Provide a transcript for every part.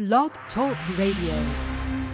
Blog Talk Radio.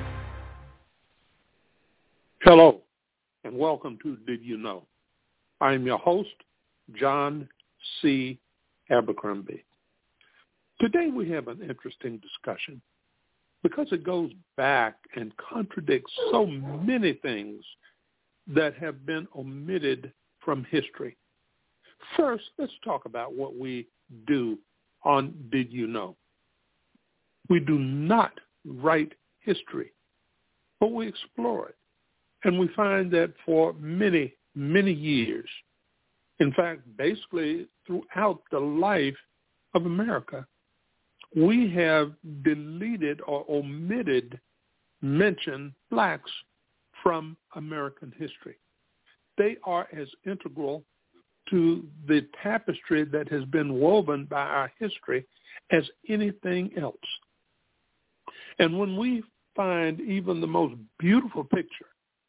Hello, and welcome to Did You Know? I am your host, John C. Abercrombie. Today we have an interesting discussion because it goes back and contradicts so many things that have been omitted from history. First, let's talk about what we do on Did You Know? We do not write history, but we explore it. And we find that for many, many years, in fact, basically throughout the life of America, we have deleted or omitted mention blacks from American history. They are as integral to the tapestry that has been woven by our history as anything else. And when we find even the most beautiful picture,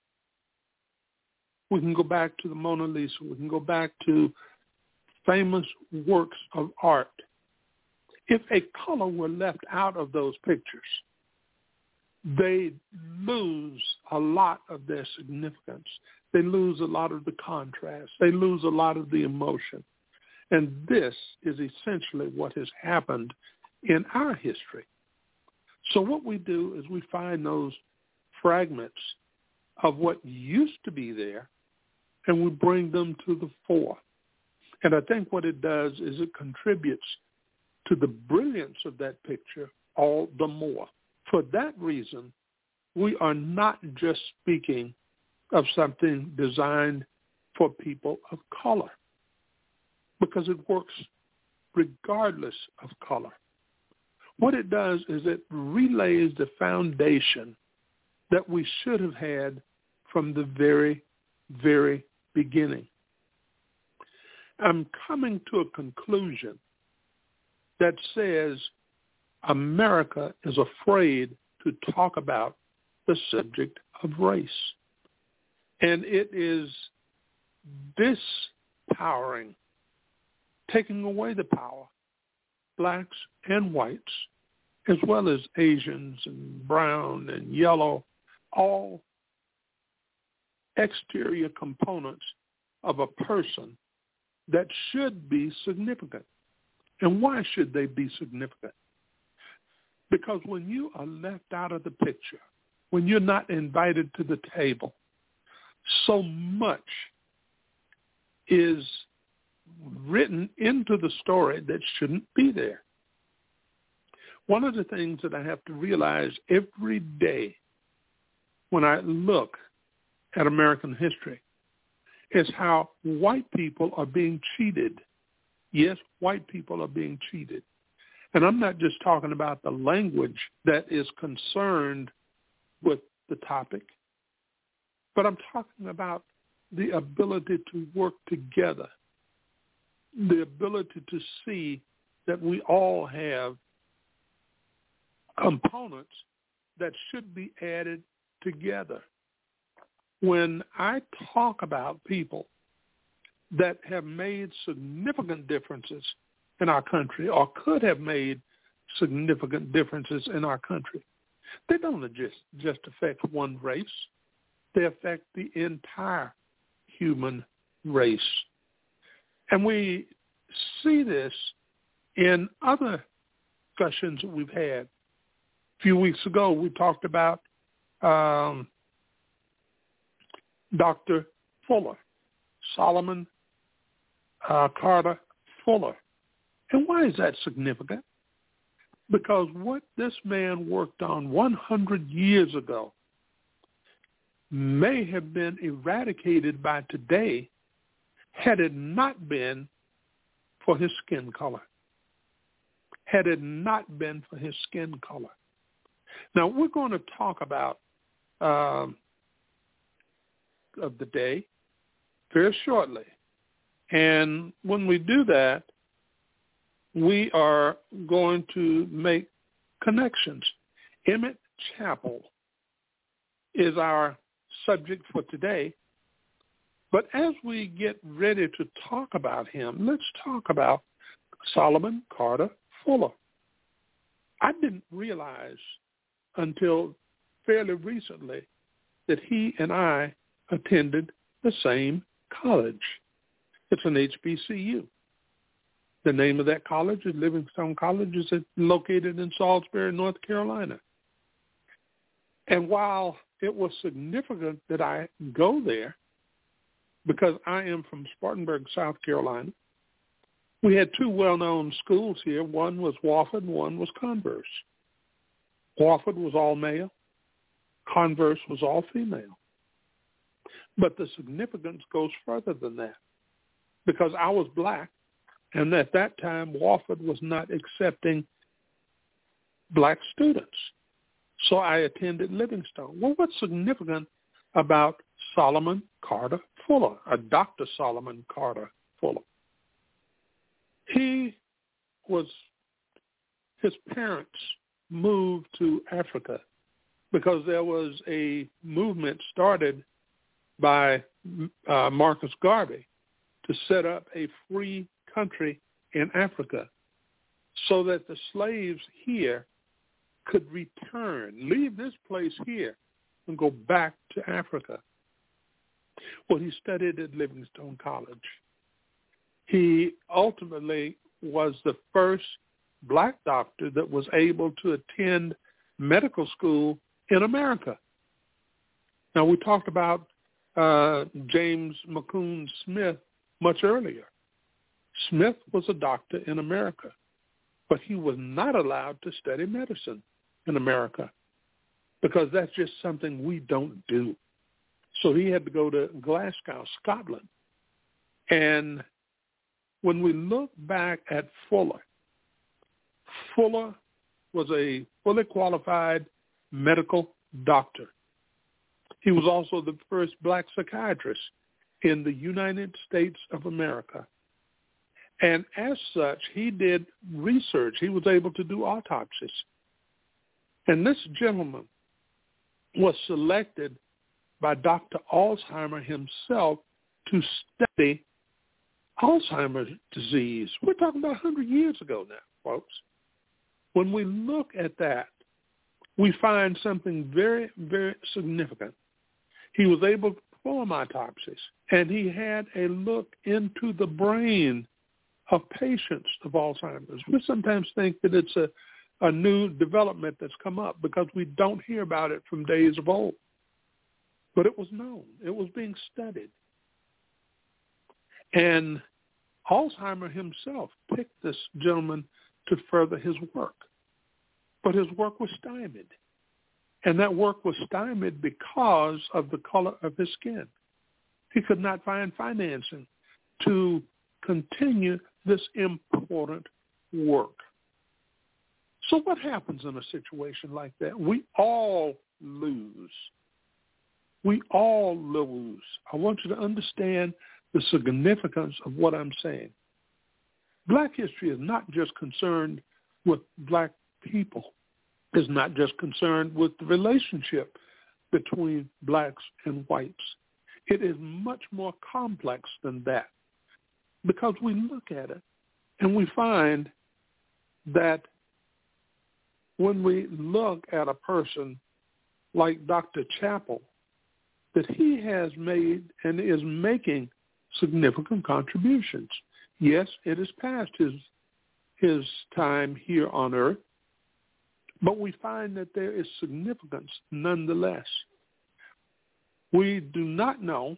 we can go back to the Mona Lisa. We can go back to famous works of art. If a color were left out of those pictures, they lose a lot of their significance. They lose a lot of the contrast. They lose a lot of the emotion. And this is essentially what has happened in our history. So what we do is we find those fragments of what used to be there, and we bring them to the fore. And I think what it does is it contributes to the brilliance of that picture all the more. For that reason, we are not just speaking of something designed for people of color, because it works regardless of color. What it does is it relays the foundation that we should have had from the very, very beginning. I'm coming to a conclusion that says America is afraid to talk about the subject of race. And it is disempowering, taking away the power, blacks and whites, as well as Asians and brown and yellow, all exterior components of a person that should be significant. And why should they be significant? Because when you are left out of the picture, when you're not invited to the table, so much is written into the story that shouldn't be there. One of the things that I have to realize every day when I look at American history is how white people are being cheated. Yes, white people are being cheated. And I'm not just talking about the language that is concerned with the topic, but I'm talking about the ability to work together, the ability to see that we all have components that should be added together. When I talk about people that have made significant differences in our country or could have made significant differences in our country, they don't just affect one race. They affect the entire human race. And we see this in other discussions that we've had. A few weeks ago, we talked about Dr. Fuller, Solomon Carter Fuller. And why is that significant? Because what this man worked on 100 years ago may have been eradicated by today had it not been for his skin color. Had it not been for his skin color. Now, we're going to talk about of the day very shortly. And when we do that, we are going to make connections. Emmett Chapel is our subject for today. But as we get ready to talk about him, let's talk about Solomon Carter Fuller. I didn't realize until fairly recently that he and I attended the same college. It's an HBCU. The name of that college is Livingstone College. It's located in Salisbury, North Carolina. And while it was significant that I go there, because I am from Spartanburg, South Carolina, we had two well-known schools here. One was Wofford, one was Converse. Wofford was all male. Converse was all female. But the significance goes further than that, because I was black, and at that time, Wofford was not accepting black students. So I attended Livingstone. Well, what's significant about Solomon Carter Fuller, Dr. Solomon Carter Fuller? His parents moved to Africa because there was a movement started by Marcus Garvey to set up a free country in Africa so that the slaves here could return, leave this place here and go back to Africa. Well, he studied at Livingstone College. He ultimately was the first black doctor that was able to attend medical school in America. Now, we talked about James McCune Smith much earlier. Smith was a doctor in America, but he was not allowed to study medicine in America because that's just something we don't do. So he had to go to Glasgow, Scotland. And when we look back at Fuller, Fuller was a fully qualified medical doctor. He was also the first black psychiatrist in the United States of America. And as such, he did research. He was able to do autopsies. And this gentleman was selected by Dr. Alzheimer himself to study Alzheimer's disease. We're talking about 100 years ago now, folks. When we look at that, we find something very, very significant. He was able to perform autopsies, and he had a look into the brain of patients of Alzheimer's. We sometimes think that it's a new development that's come up because we don't hear about it from days of old. But it was known. It was being studied. And Alzheimer himself picked this gentleman to further his work. But his work was stymied. And that work was stymied because of the color of his skin. He could not find financing to continue this important work. So what happens in a situation like that? We all lose. We all lose. I want you to understand the significance of what I'm saying. Black history is not just concerned with black people. It's not just concerned with the relationship between blacks and whites. It is much more complex than that, because we look at it and we find that when we look at a person like Dr. Chappell, that he has made and is making significant contributions. Yes, it is past his time here on earth, but we find that there is significance nonetheless. We do not know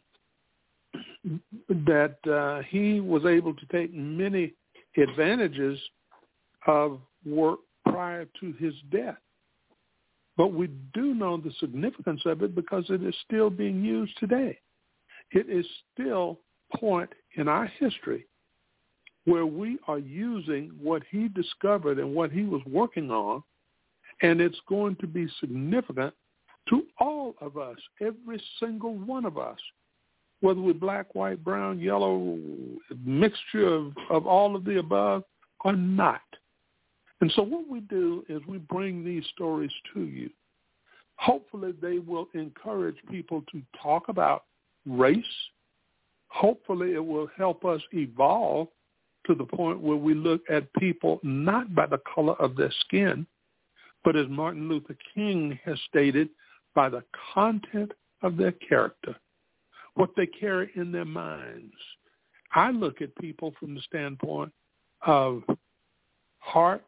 that he was able to take many advantages of work prior to his death. But we do know the significance of it because it is still being used today. It is still a point in our history where we are using what he discovered and what he was working on, and it's going to be significant to all of us, every single one of us, whether we're black, white, brown, yellow, mixture of all of the above or not. And so what we do is we bring these stories to you. Hopefully they will encourage people to talk about race. Hopefully it will help us evolve to the point where we look at people not by the color of their skin, but as Martin Luther King has stated, by the content of their character, what they carry in their minds. I look at people from the standpoint of heart,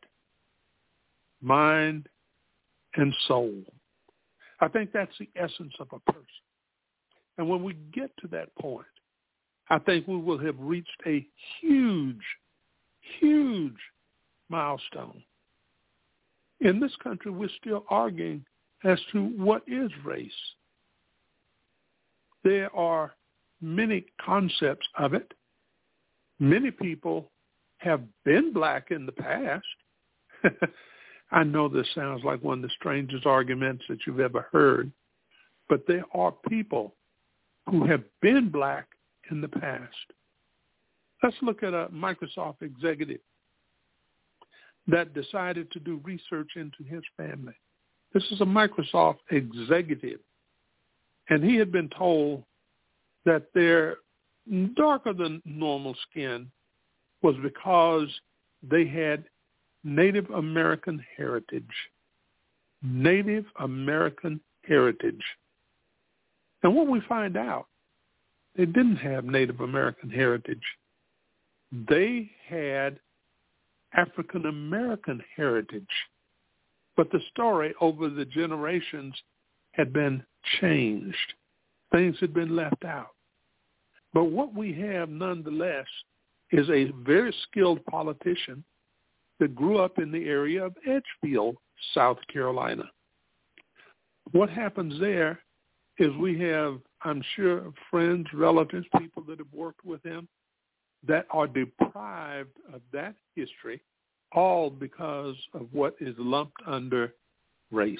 mind, and soul. I think that's the essence of a person. And when we get to that point, I think we will have reached a huge, huge milestone. In this country, we're still arguing as to what is race. There are many concepts of it. Many people have been black in the past. I know this sounds like one of the strangest arguments that you've ever heard, but there are people who have been black in the past. Let's look at a Microsoft executive that decided to do research into his family. This is a Microsoft executive, and he had been told that their darker than normal skin was because they had Native American heritage. Native American heritage. And what we find out, they didn't have Native American heritage. They had African American heritage. But the story over the generations had been changed. Things had been left out. But what we have nonetheless is a very skilled politician that grew up in the area of Edgefield, South Carolina. What happens there is we have, I'm sure, friends, relatives, people that have worked with him that are deprived of that history, all because of what is lumped under race.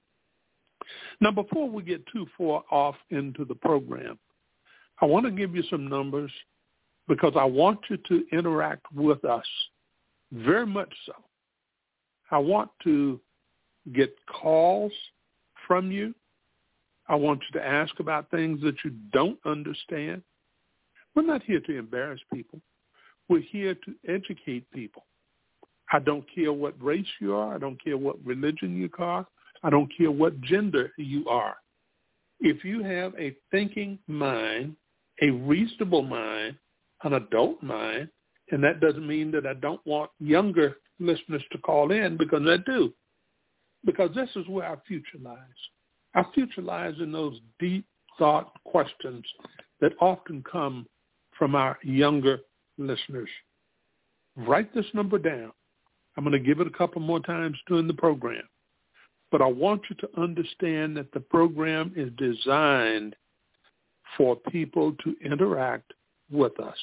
Now, before we get too far off into the program, I want to give you some numbers because I want you to interact with us, very much so. I want to get calls from you. I want you to ask about things that you don't understand. We're not here to embarrass people. We're here to educate people. I don't care what race you are. I don't care what religion you are. I don't care what gender you are. If you have a thinking mind, a reasonable mind, an adult mind, and that doesn't mean that I don't want younger listeners to call in, because I do. Because this is where our future lies. Our future lies in those deep thought questions that often come from our younger listeners. Write this number down. I'm going to give it a couple more times during the program. But I want you to understand that the program is designed for people to interact with us.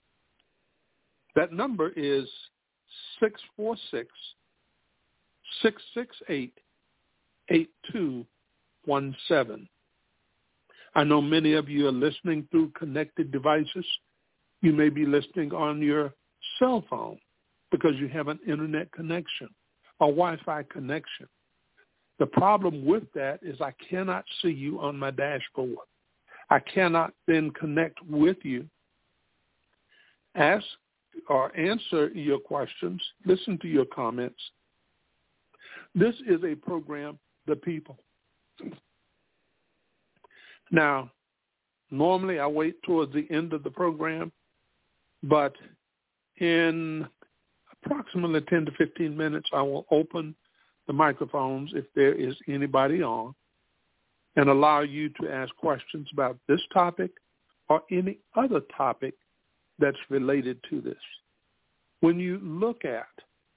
That number is 646-668-8217. I know many of you are listening through connected devices. You may be listening on your cell phone because you have an internet connection, a Wi-Fi connection. The problem with that is I cannot see you on my dashboard. I cannot then connect with you, ask or answer your questions, listen to your comments. This is a program, The People. Now, normally I wait towards the end of the program, but in approximately 10 to 15 minutes, I will open the microphones if there is anybody on and allow you to ask questions about this topic or any other topic that's related to this. When you look at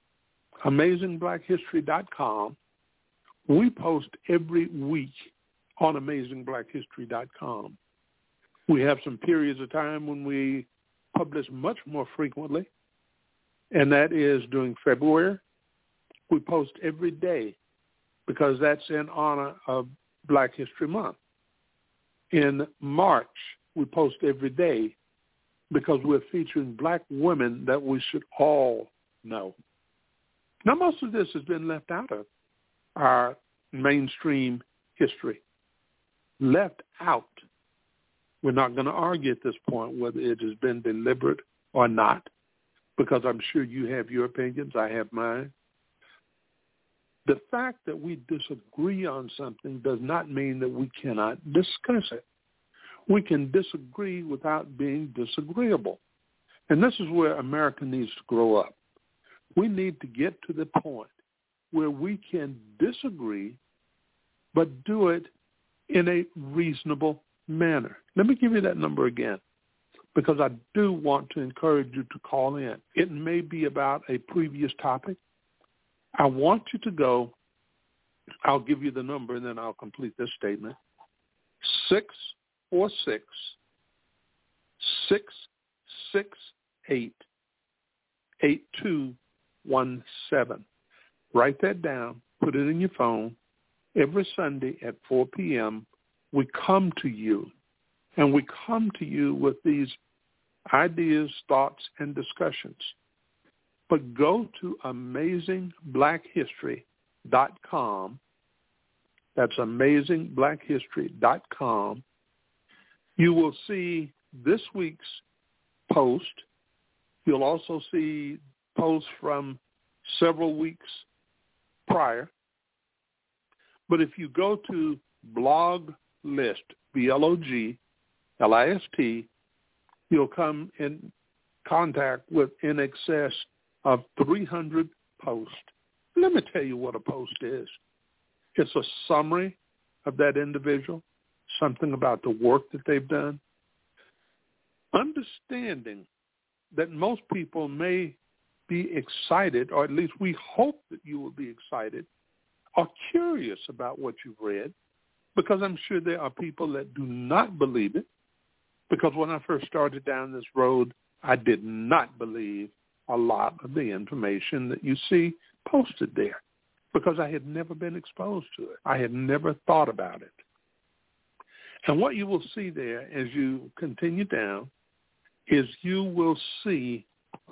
AmazingBlackHistory.com, we post every week on AmazingBlackHistory.com. We have some periods of time when we publish much more frequently, and that is during February. We post every day because that's in honor of Black History Month. In March, we post every day because we're featuring black women that we should all know. Now, most of this has been left out of our mainstream history. Left out. We're not going to argue at this point whether it has been deliberate or not, because I'm sure you have your opinions, I have mine. The fact that we disagree on something does not mean that we cannot discuss it. We can disagree without being disagreeable. And this is where America needs to grow up. We need to get to the point where we can disagree, but do it in a reasonable manner. Let me give you that number again, because I do want to encourage you to call in. It may be about a previous topic. I want you to go, I'll give you the number and then I'll complete this statement, 646-668-8217. Write that down, put it in your phone. Every Sunday at 4 p.m., we come to you, and we come to you with these ideas, thoughts, and discussions. But go to AmazingBlackHistory.com. That's AmazingBlackHistory.com. You will see this week's post. You'll also see posts from several weeks prior. But if you go to blog list, BLOGLIST, you'll come in contact with in excess of 300 posts. Let me tell you what a post is. It's a summary of that individual, something about the work that they've done. Understanding that most people may be excited, or at least we hope that you will be excited, or curious about what you've read, because I'm sure there are people that do not believe it, because when I first started down this road, I did not believe a lot of the information that you see posted there, because I had never been exposed to it. I had never thought about it. And what you will see there as you continue down is you will see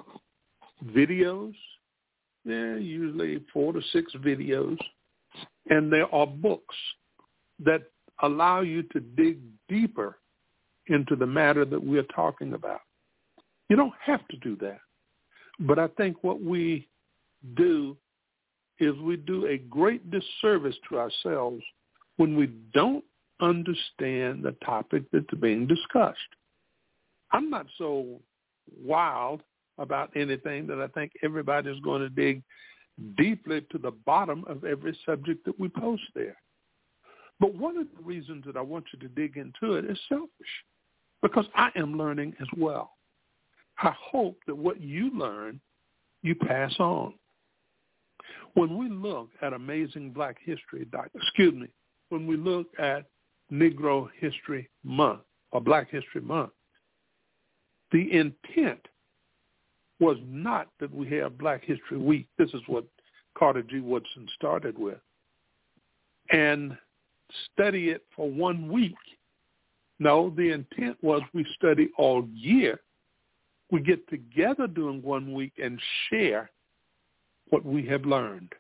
videos. There are usually 4 to 6 videos, and there are books that allow you to dig deeper into the matter that we're talking about. You don't have to do that. But I think what we do is we do a great disservice to ourselves when we don't understand the topic that's being discussed. I'm not so wild about anything that I think everybody's going to dig deeply to the bottom of every subject that we post there. But one of the reasons that I want you to dig into it is selfish, because I am learning as well. I hope that what you learn, you pass on. When we look at Amazing Black History, when we look at Negro History Month or Black History Month, the intent was not that we have Black History Week. This is what Carter G. Woodson started with. And study it for 1 week. No, the intent was we study all year. We get together during 1 week and share what we have learned.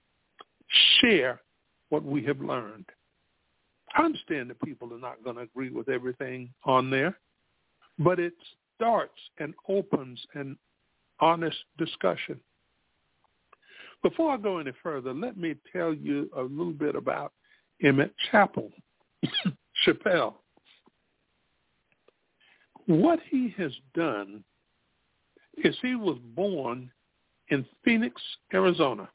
Share what we have learned. I understand that people are not going to agree with everything on there, but it starts and opens an honest discussion. Before I go any further, let me tell you a little bit about Emmett Chappell. What he has done is he was born in Phoenix, Arizona.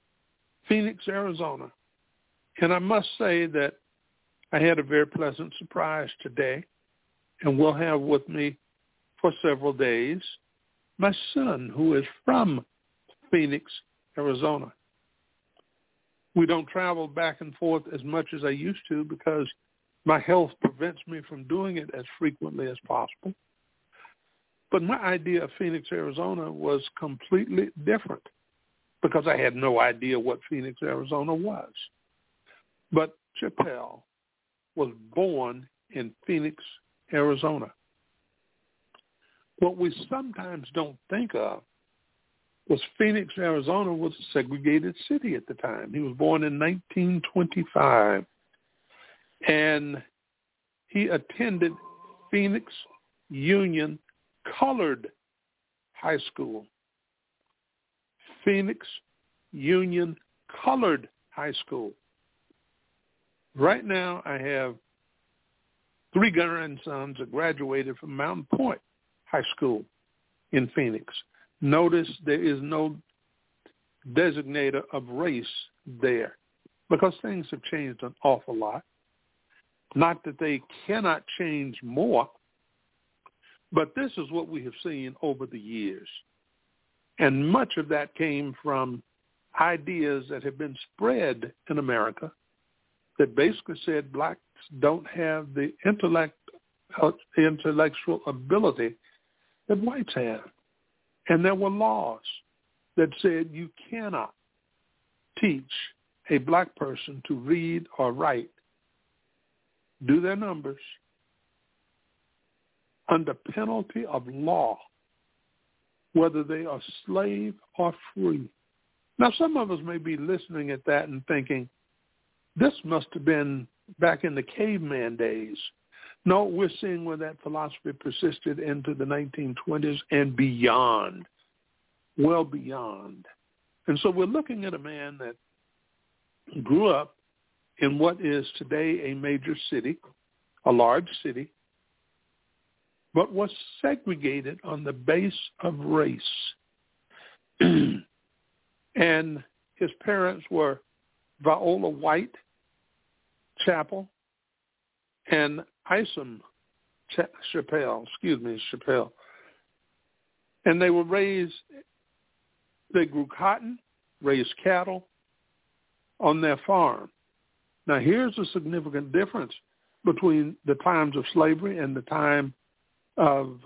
And I must say that I had a very pleasant surprise today, and will have with me for several days my son, who is from Phoenix, Arizona. We don't travel back and forth as much as I used to because my health prevents me from doing it as frequently as possible. But my idea of Phoenix, Arizona was completely different because I had no idea what Phoenix, Arizona was. But Chappell was born in Phoenix, Arizona. What we sometimes don't think of was Phoenix, Arizona was a segregated city at the time. He was born in 1925, and he attended Phoenix Union Colored High School. Phoenix Union colored high school. Right now, I have 3 grandsons that graduated from Mountain Point High School in Phoenix. Notice there is no designator of race there because things have changed an awful lot. Not that they cannot change more, but this is what we have seen over the years. And much of that came from ideas that have been spread in America that basically said blacks don't have the intellectual ability that whites have. And there were laws that said you cannot teach a black person to read or write, do their numbers, under penalty of law, whether they are slave or free. Now, some of us may be listening at that and thinking, this must have been back in the caveman days. No, we're seeing where that philosophy persisted into the 1920s and beyond, well beyond. And so we're looking at a man that grew up in what is today a major city, a large city, but was segregated on the base of race. And his parents were Viola White Chappell and Isom Chappell. And they were raised, they grew cotton, raised cattle on their farm. Now, here's a significant difference between the times of slavery and the time of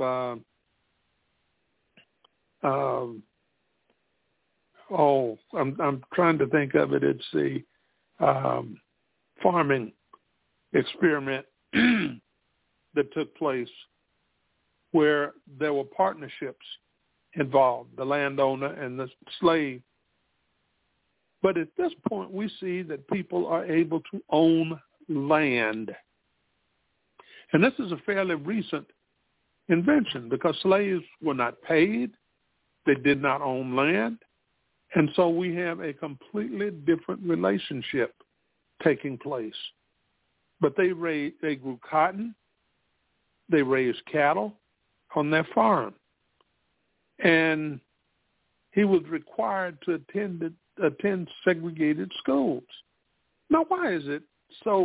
I'm trying to think of it. It's the farming experiment that took place where there were partnerships involved, the landowner and the slave. But at this point, we see that people are able to own land. And this is a fairly recent invention because slaves were not paid. They did not own land. And so we have a completely different relationship taking place. But they grew cotton. They raised cattle on their farm. And he was required to attend segregated schools. Now, why is it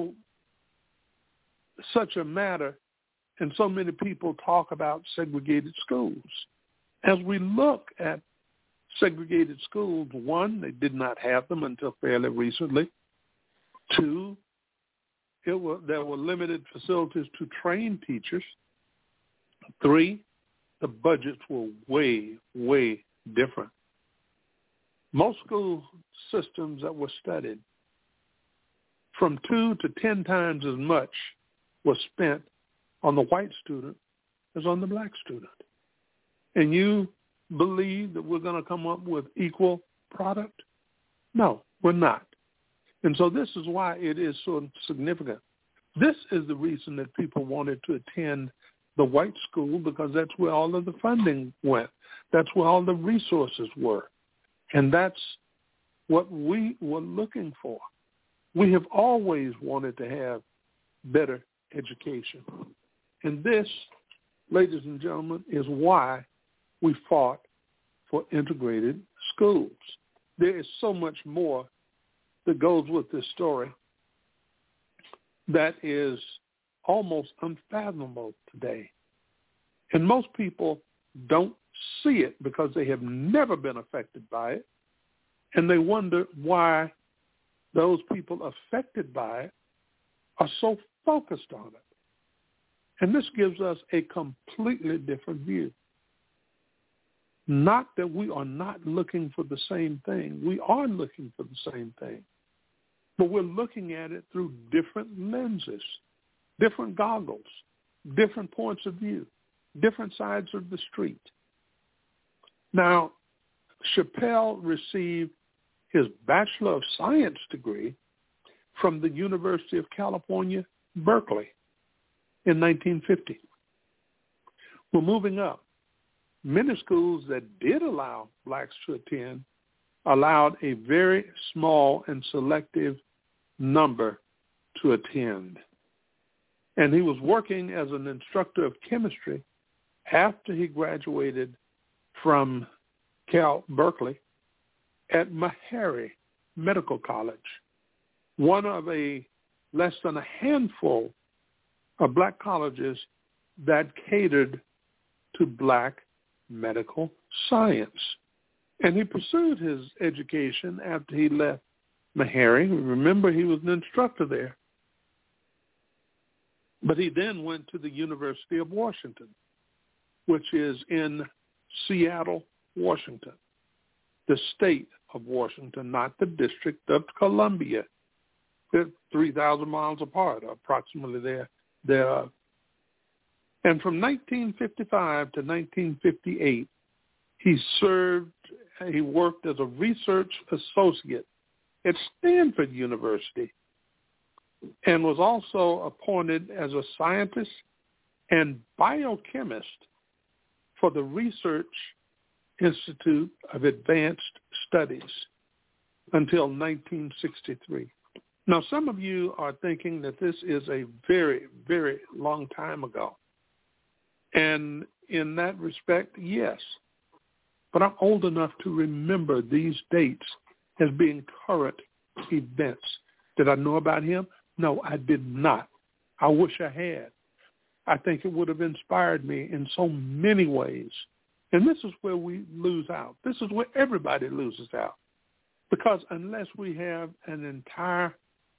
such a matter and so many people talk about segregated schools? As we look at segregated schools, 1, they did not have them until fairly recently. 2, there were limited facilities to train teachers. 3, the budgets were way, way different. Most school systems that were studied, from 2 to 10 times as much was spent on the white student as on the black student. And you believe that we're going to come up with equal product? No, we're not. And so this is why it is so significant. This is the reason that people wanted to attend the white school, because that's where all of the funding went. That's where all the resources were. And that's what we were looking for. We have always wanted to have better education. And this, ladies and gentlemen, is why we fought for integrated schools. There is so much more that goes with this story that is almost unfathomable today. And most people don't see it because they have never been affected by it. And they wonder why those people affected by it are so focused on it. And this gives us a completely different view. Not that we are not looking for the same thing. We are looking for the same thing. But we're looking at it through different lenses, different goggles, different points of view, different sides of the street. Now, Chappell received his Bachelor of Science degree from the University of California, Berkeley, in 1950. We're moving up. Many schools that did allow blacks to attend allowed a very small and selective number to attend. And he was working as an instructor of chemistry after he graduated from Cal Berkeley at Meharry Medical College, one of a less than a handful of black colleges that catered to black medical science. And he pursued his education after he left Meharry. Remember, he was an instructor there. But he then went to the University of Washington, which is in Seattle, Washington, the state of Washington, not the District of Columbia. They're 3,000 miles apart, approximately thereof. And from 1955 to 1958, he worked as a research associate at Stanford University and was also appointed as a scientist and biochemist for the Research Institute of Advanced Studies until 1963. Now, some of you are thinking that this is a very, very long time ago. And in that respect, yes. But I'm old enough to remember these dates as being current events. Did I know about him? No, I did not. I wish I had. I think it would have inspired me in so many ways. And this is where we lose out. This is where everybody loses out. Because unless we have an entire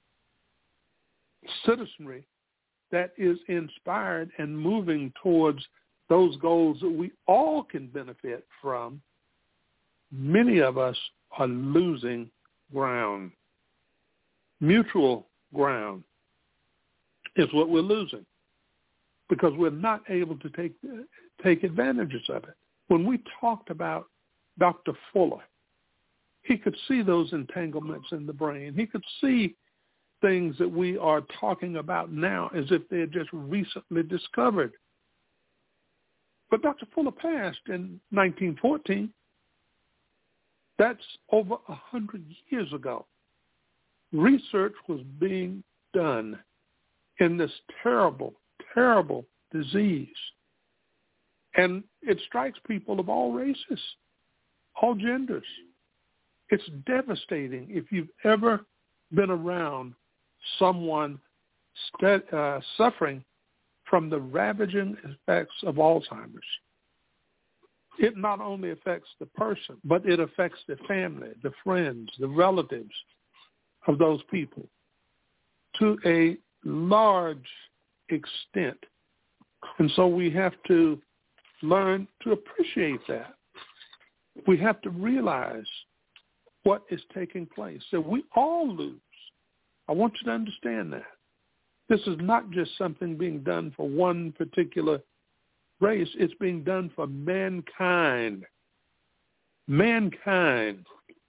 citizenry that is inspired and moving towards those goals that we all can benefit from, many of us are losing ground. Mutual ground is what we're losing because we're not able to take advantages of it. When we talked about Dr. Fuller, he could see those entanglements in the brain. He could see things that we are talking about now as if they had just recently discovered. But Dr. Fuller passed in 1914. That's over 100 years ago. Research was being done in this terrible, terrible disease. And it strikes people of all races, all genders. It's devastating if you've ever been around someone suffering from the ravaging effects of Alzheimer's. It not only affects the person, but it affects the family, the friends, the relatives of those people to a large extent. And so we have to learn to appreciate that. We have to realize what is taking place. So we all lose. I want you to understand that. This is not just something being done for one particular race. It's being done for mankind. Mankind.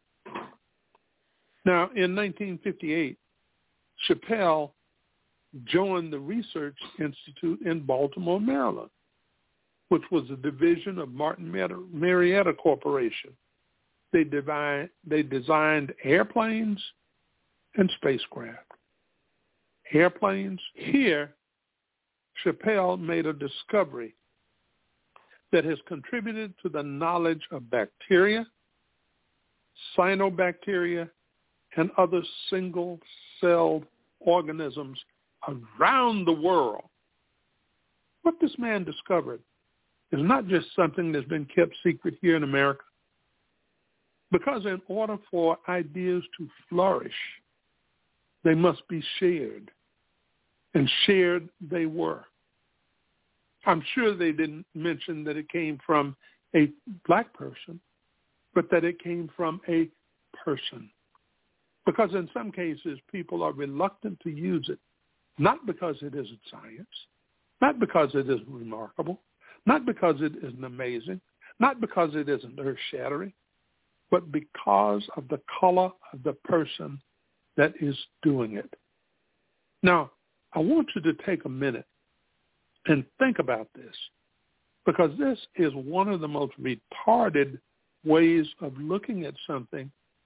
Now, in 1958, Chappelle joined the Research Institute in Baltimore, Maryland, which was a division of Martin Marietta Corporation. They designed airplanes and spacecraft. Airplanes. Here, Chappelle made a discovery that has contributed to the knowledge of bacteria, cyanobacteria, and other single-celled organisms around the world. What this man discovered is not just something that's been kept secret here in America, because in order for ideas to flourish, they must be shared, and shared they were. I'm sure they didn't mention that it came from a black person, but that it came from a person. Because in some cases, people are reluctant to use it, not because it isn't science, not because it isn't remarkable, not because it isn't amazing, not because it isn't earth-shattering, but because of the color of the person that is doing it. Now, I want you to take a minute and think about this, because this is one of the most retarded ways of looking at something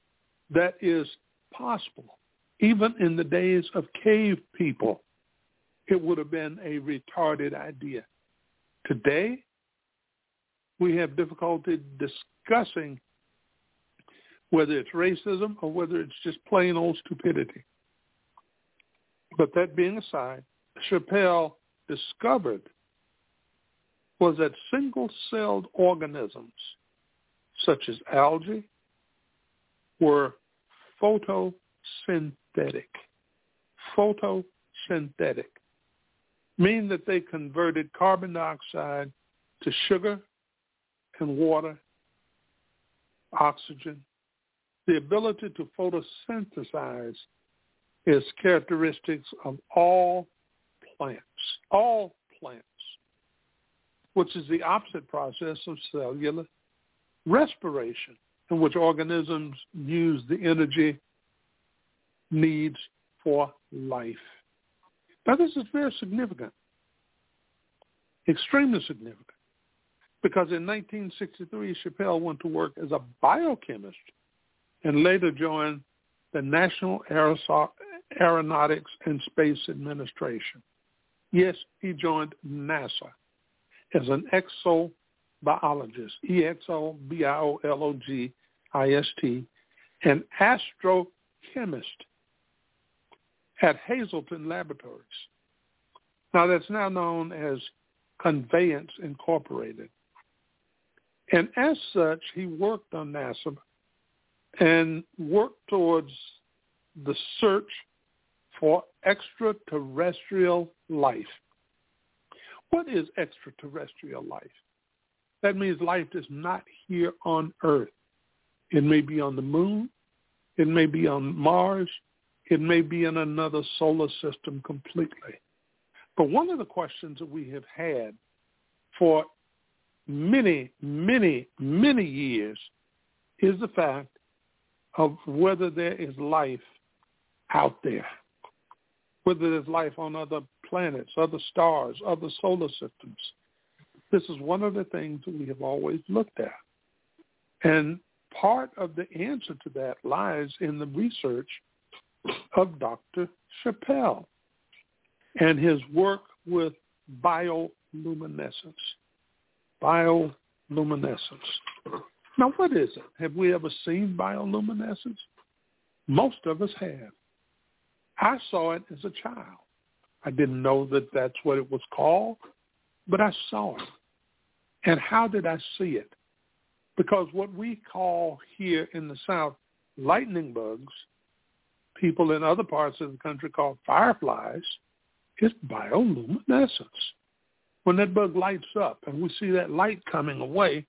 that is possible. Even in the days of cave people, it would have been a retarded idea. Today, we have difficulty discussing whether it's racism or whether it's just plain old stupidity. But that being aside, Chappelle discovered was that single-celled organisms, such as algae, were photosynthetic. Photosynthetic, meaning that they converted carbon dioxide to sugar and water, oxygen. The ability to photosynthesize is characteristics of all plants, which is the opposite process of cellular respiration, in which organisms use the energy needs for life. Now, this is very significant, extremely significant, because in 1963, Chappelle went to work as a biochemist and later joined the National Aeronautics and Space Administration. Yes, he joined NASA as an exobiologist, EXOBIOLOGIST, and astrochemist at Hazleton Laboratories. Now, that's now known as Conveyance Incorporated. And as such, he worked on NASA and worked towards the search for extraterrestrial life. What is extraterrestrial life? That means life is not here on Earth. It may be on the moon. It may be on Mars. It may be in another solar system completely. But one of the questions that we have had for many, many, many years is the fact of whether there is life out there, whether there's life on other planets, other stars, other solar systems. This is one of the things that we have always looked at. And part of the answer to that lies in the research of Dr. Chappelle and his work with bioluminescence. Bioluminescence. Now, what is it? Have we ever seen bioluminescence? Most of us have. I saw it as a child. I didn't know that that's what it was called, but I saw it. And how did I see it? Because what we call here in the South lightning bugs, people in other parts of the country call fireflies, is bioluminescence. When that bug lights up and we see that light coming away,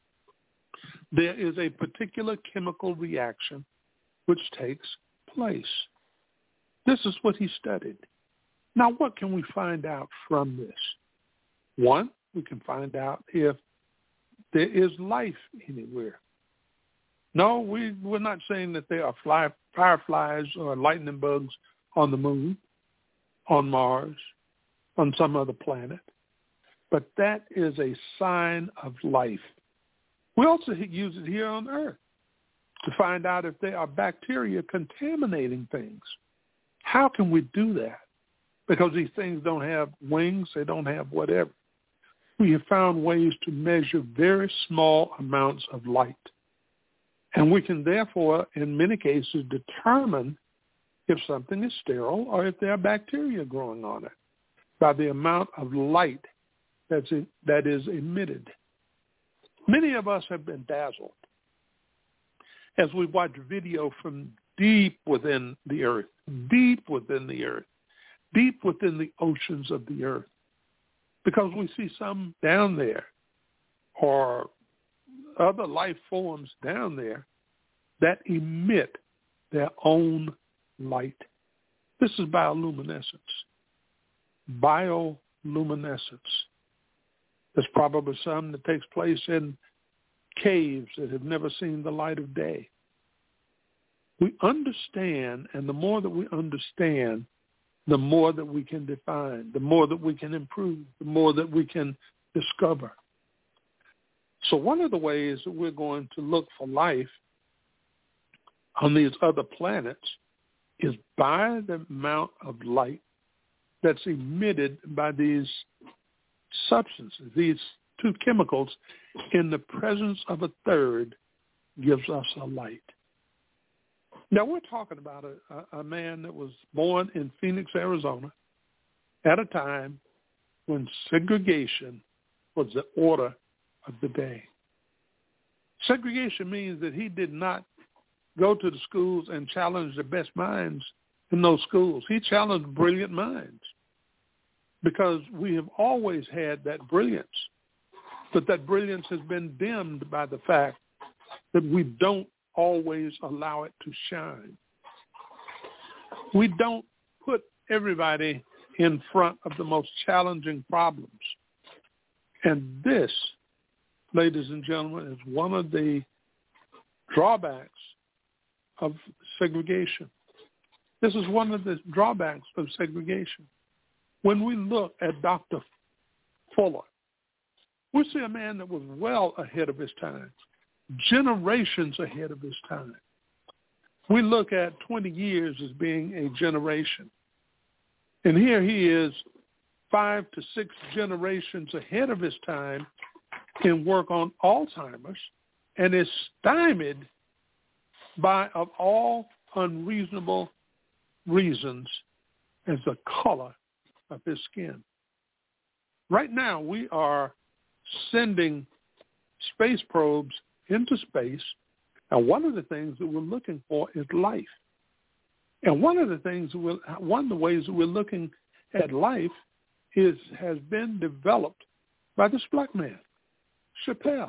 there is a particular chemical reaction which takes place. This is what he studied. Now, what can we find out from this? One, we can find out if there is life anywhere. No, we're not saying that there are fireflies or lightning bugs on the moon, on Mars, on some other planet. But that is a sign of life. We also use it here on Earth to find out if there are bacteria contaminating things. How can we do that? Because these things don't have wings, they don't have whatever. We have found ways to measure very small amounts of light. And we can therefore, in many cases, determine if something is sterile or if there are bacteria growing on it by the amount of light that is emitted. Many of us have been dazzled as we watch video from deep within the earth, deep within the oceans of the earth, because we see some down there or other life forms down there that emit their own light. This is bioluminescence. Bioluminescence. There's probably some that takes place in caves that have never seen the light of day. We understand, and the more that we understand, the more that we can define, the more that we can improve, the more that we can discover. So one of the ways that we're going to look for life on these other planets is by the amount of light that's emitted by these substances, these two chemicals, in the presence of a third gives us a light. Now, we're talking about a man that was born in Phoenix, Arizona, at a time when segregation was the order of the day. Segregation means that he did not go to the schools and challenge the best minds in those schools. He challenged brilliant minds because we have always had that brilliance, but that brilliance has been dimmed by the fact that we don't always allow it to shine. We don't put everybody in front of the most challenging problems. And this, ladies and gentlemen, is one of the drawbacks of segregation. This is one of the drawbacks of segregation. When we look at Dr. Fuller, we see a man that was well ahead of his time, generations ahead of his time. We look at 20 years as being a generation. And here he is 5 to 6 generations ahead of his time in work on Alzheimer's, and is stymied by, of all unreasonable reasons, as the color of his skin. Right now, we are sending space probes into space, and one of the things that we're looking for is life. And one of the ways that we're looking at life has been developed by this black man, Chappelle.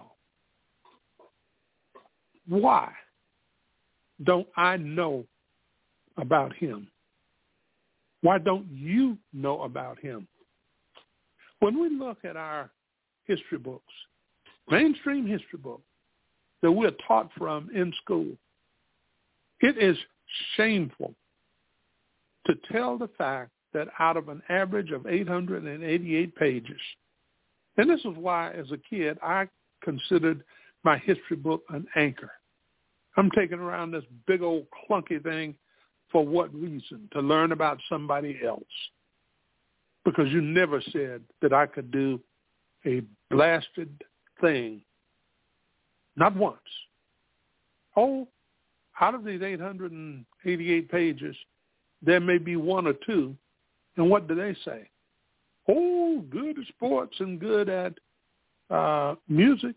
Why don't I know about him? Why don't you know about him? When we look at our history books, mainstream history books that we're taught from in school, it is shameful to tell the fact that out of an average of 888 pages, and this is why as a kid I considered my history book an anchor. I'm taking around this big old clunky thing for what reason? To learn about somebody else. Because you never said that I could do a blasted thing. Not once. Oh, out of these 888 pages, there may be one or two. And what do they say? Oh, good at sports and good at music.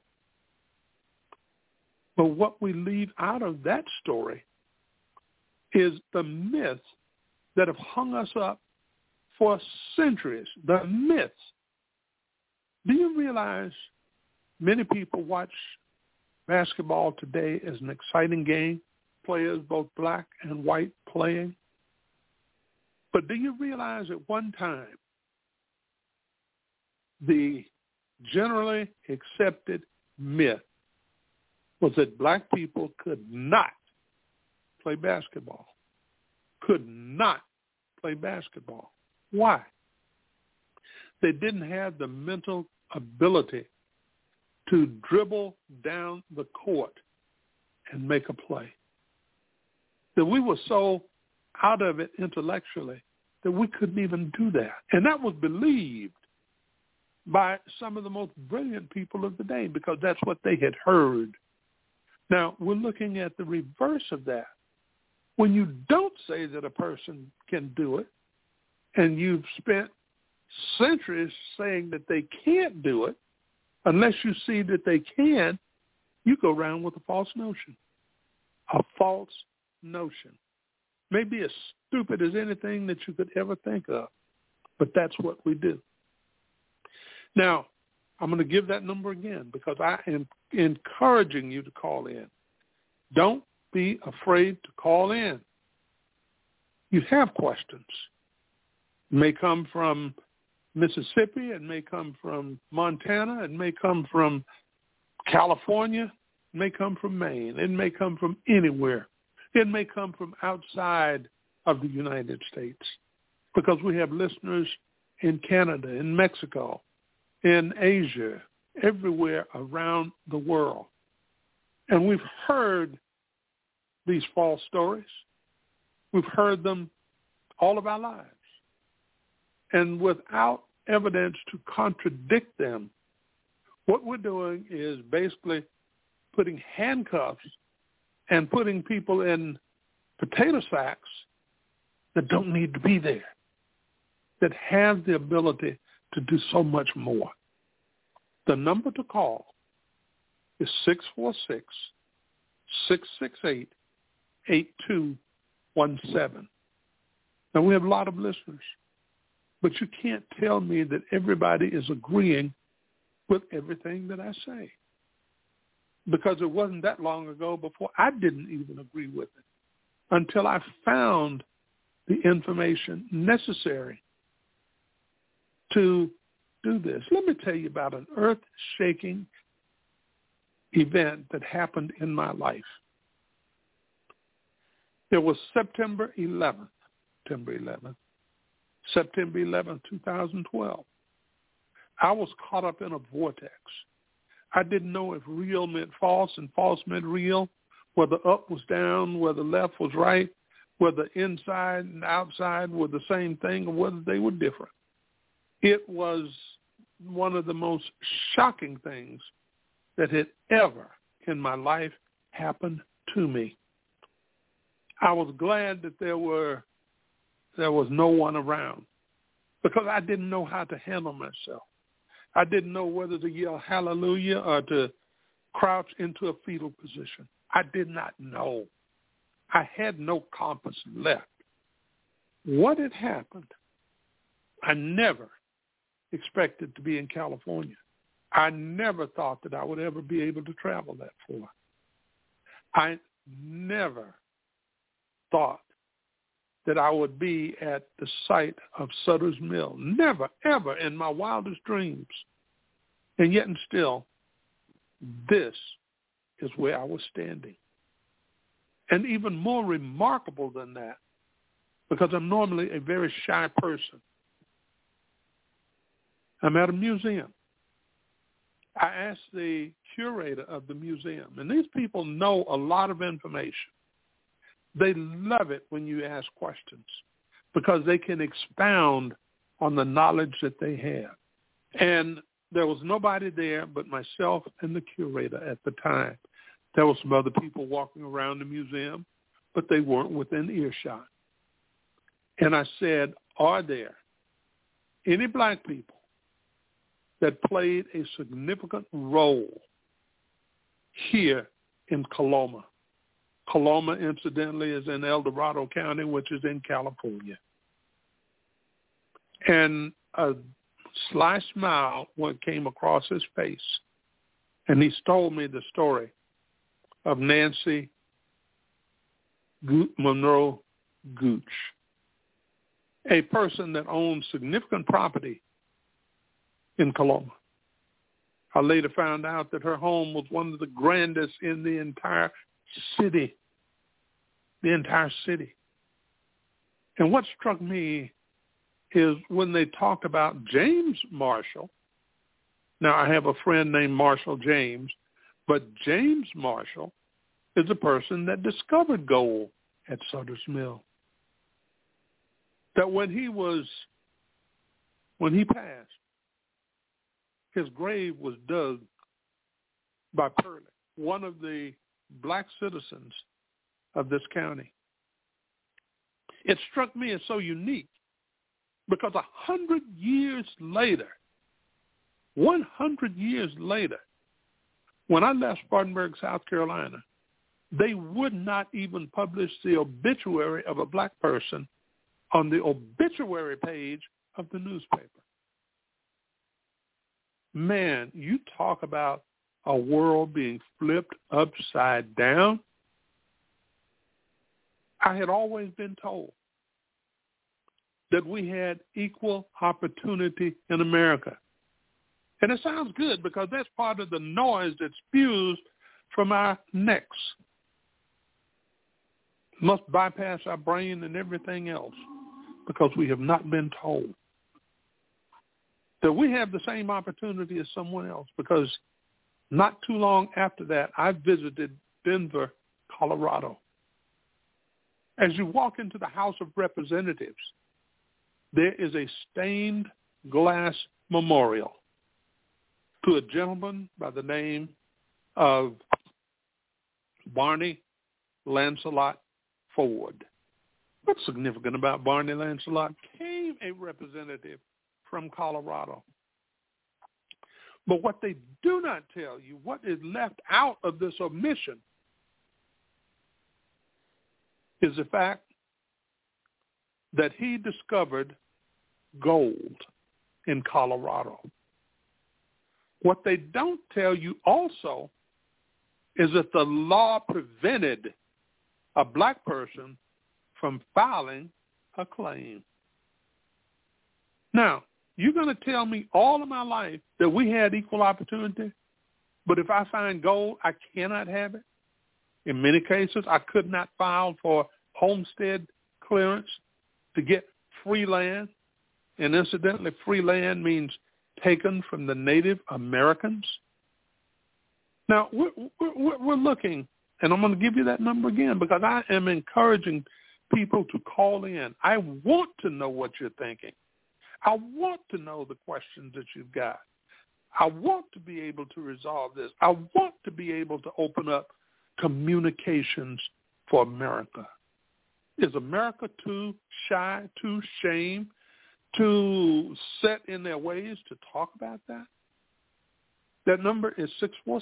But what we leave out of that story is the myths that have hung us up for centuries. The myths. Do you realize many people watch basketball today as an exciting game? Players, both black and white, playing. But do you realize at one time the generally accepted myth was that black people could not play basketball? Could not play basketball. Why? They didn't have the mental ability to dribble down the court and make a play. That we were so out of it intellectually that we couldn't even do that. And that was believed by some of the most brilliant people of the day because that's what they had heard. Now, we're looking at the reverse of that. When you don't say that a person can do it, and you've spent centuries saying that they can't do it, unless you see that they can, you go around with a false notion. A false notion. Maybe as stupid as anything that you could ever think of, but that's what we do. Now, I'm going to give that number again because I am encouraging you to call in. Don't be afraid to call in. You have questions. It may come from Mississippi. It may come from Montana. It may come from California. It may come from Maine. It may come from anywhere. It may come from outside of the United States because we have listeners in Canada, in Mexico, in Asia, everywhere around the world. And we've heard these false stories. We've heard them all of our lives. And without evidence to contradict them, what we're doing is basically putting handcuffs and putting people in potato sacks that don't need to be there, that have the ability to do so much more. The number to call is 646-668-8217. Now, we have a lot of listeners, but you can't tell me that everybody is agreeing with everything that I say, because it wasn't that long ago before I didn't even agree with it until I found the information necessary to do this. Let me tell you about an earth-shaking event that happened in my life. It was September 11th, 2012. I was caught up in a vortex. I didn't know if real meant false and false meant real, whether up was down, whether left was right, whether inside and outside were the same thing, or whether they were different. It was one of the most shocking things that had ever in my life happened to me. I was glad that there was no one around, because I didn't know how to handle myself. I didn't know whether to yell hallelujah or to crouch into a fetal position. I did not know. I had no compass left. What had happened, I never expected to be in California. I never thought that I would ever be able to travel that far. I never thought that I would be at the site of Sutter's Mill. Never, ever in my wildest dreams. And yet and still, this is where I was standing. And even more remarkable than that, because I'm normally a very shy person, I'm at a museum. I asked the curator of the museum, and these people know a lot of information. They love it when you ask questions because they can expound on the knowledge that they have. And there was nobody there but myself and the curator at the time. There were some other people walking around the museum, but they weren't within earshot. And I said, are there any black people that played a significant role here in Coloma? Coloma, incidentally, is in El Dorado County, which is in California. And a sly smile came across his face, and he told me the story of Nancy Monroe Gooch, a person that owned significant property in Coloma. I later found out that her home was one of the grandest in the entire city. And what struck me is when they talked about James Marshall. Now, I have a friend named Marshall James, but James Marshall is the person that discovered gold at Sutter's Mill. That when he passed, his grave was dug by Pearlie, one of the black citizens of this county. It struck me as so unique because 100 years later, 100 years later, when I left Spartanburg, South Carolina, they would not even publish the obituary of a black person on the obituary page of the newspaper. Man, you talk about a world being flipped upside down. I had always been told that we had equal opportunity in America. And it sounds good because that's part of the noise that spews from our necks. Must bypass our brain and everything else because we have not been told that we have the same opportunity as someone else, because not too long after that, I visited Denver, Colorado. As you walk into the House of Representatives, there is a stained glass memorial to a gentleman by the name of Barney Lancelot Ford. What's significant about Barney Lancelot? Became a representative from Colorado. But what they do not tell you, what is left out of this omission, is the fact that he discovered gold in Colorado. What they don't tell you also is that the law prevented a black person from filing a claim. Now, you're going to tell me all of my life that we had equal opportunity, but if I find gold, I cannot have it? In many cases, I could not file for homestead clearance to get free land. And incidentally, free land means taken from the Native Americans. Now, we're looking, and I'm going to give you that number again because I am encouraging people to call in. I want to know what you're thinking. I want to know the questions that you've got. I want to be able to resolve this. I want to be able to open up communications for America. Is America too shy, too ashamed, too set in their ways to talk about that? That number is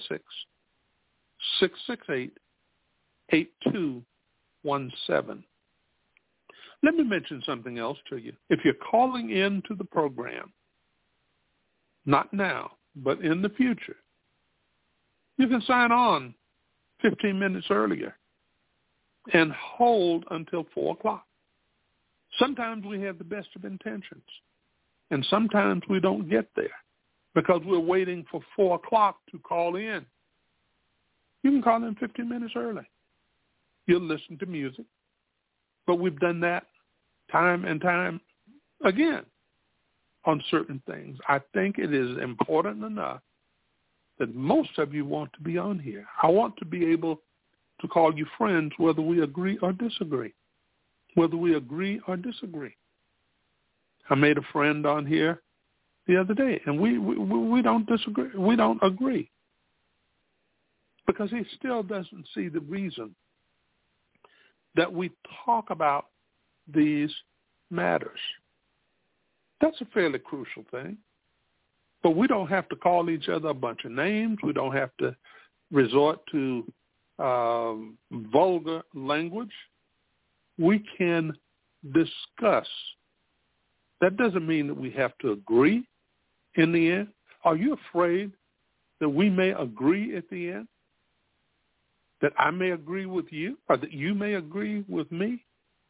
646-668-8217. Let me mention something else to you. If you're calling into the program, not now, but in the future, you can sign on 15 minutes earlier and hold until 4 o'clock. Sometimes we have the best of intentions, and sometimes we don't get there because we're waiting for 4 o'clock to call in. You can call in 15 minutes early. You'll listen to music. But we've done that time and time again on certain things. I think it is important enough that most of you want to be on here. I want to be able to call you friends whether we agree or disagree. Whether we agree or disagree. I made a friend on here the other day, and we don't disagree. We don't agree because he still doesn't see the reason that we talk about these matters. That's a fairly crucial thing. But we don't have to call each other a bunch of names. We don't have to resort to vulgar language. We can discuss. That doesn't mean that we have to agree in the end. Are you afraid that we may agree at the end? That I may agree with you or that you may agree with me?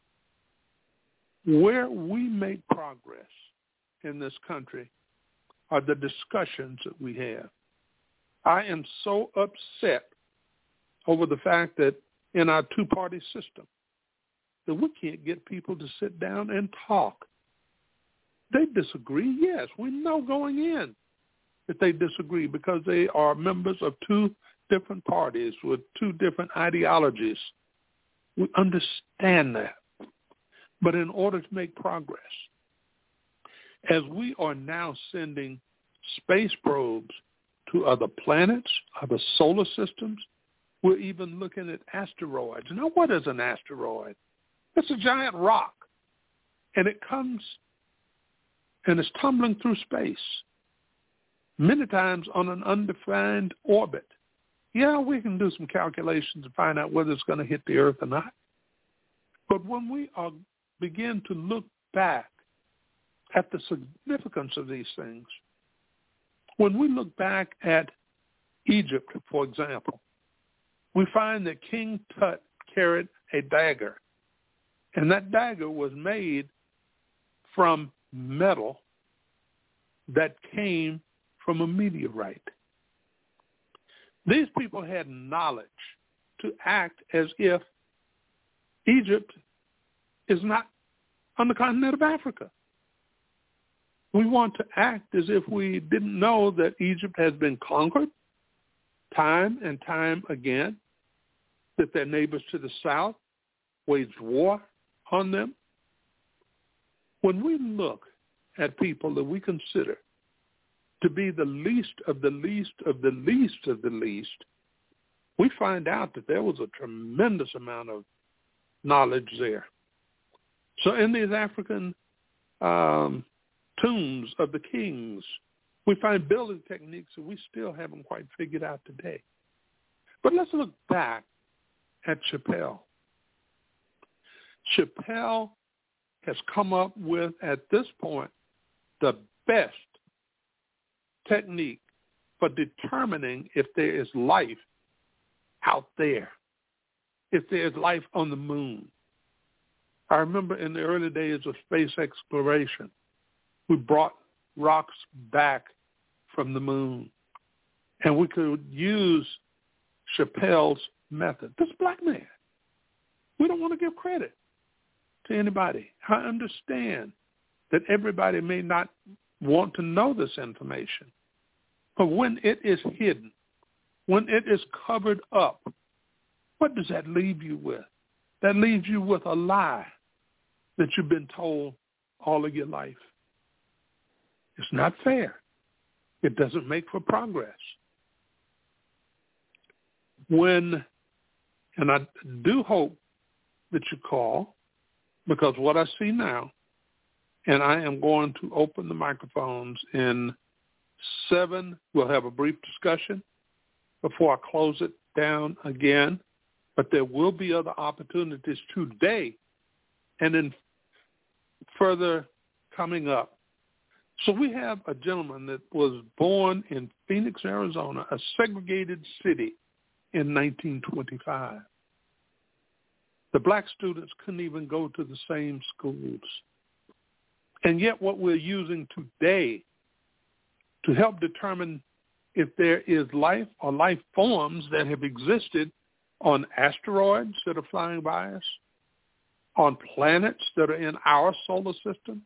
Where we make progress in this country are the discussions that we have. I am so upset over the fact that in our two-party system that we can't get people to sit down and talk. They disagree, yes. We know going in that they disagree because they are members of two different parties with two different ideologies. We understand that. But in order to make progress, as we are now sending space probes to other planets, other solar systems, we're even looking at asteroids. Now, what is an asteroid? It's a giant rock, and it comes and is tumbling through space, many times on an undefined orbit. Yeah, we can do some calculations to find out whether it's going to hit the Earth or not. But when we begin to look back at the significance of these things, when we look back at Egypt, for example, we find that King Tut carried a dagger, and that dagger was made from metal that came from a meteorite. These people had knowledge to act as if Egypt is not on the continent of Africa. We want to act as if we didn't know that Egypt has been conquered time and time again, that their neighbors to the south waged war on them. When we look at people that we consider to be the least of the least of the least of the least, we find out that there was a tremendous amount of knowledge there. So in these African tombs of the kings, we find building techniques that we still haven't quite figured out today. But let's look back at Chappelle. Chappelle has come up with, at this point, the best technique for determining if there is life out there, if there is life on the moon. I remember in the early days of space exploration, we brought rocks back from the moon, and we could use Chappelle's method. This black man, we don't want to give credit to anybody. I understand that everybody may not want to know this information, but when it is hidden, when it is covered up, what does that leave you with? That leaves you with a lie that you've been told all of your life. It's not fair. It doesn't make for progress. And I do hope that you call, because what I see now, and I am going to open the microphones in 7. We'll have a brief discussion before I close it down again, but there will be other opportunities today and then further coming up. So we have a gentleman that was born in Phoenix, Arizona, a segregated city, in 1925. The black students couldn't even go to the same schools. And yet what we're using today to help determine if there is life or life forms that have existed on asteroids that are flying by us, on planets that are in our solar system,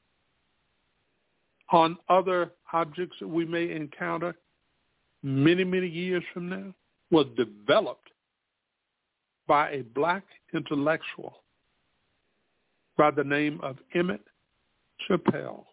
on other objects that we may encounter many, many years from now, was developed by a black intellectual by the name of Emmett Chappelle.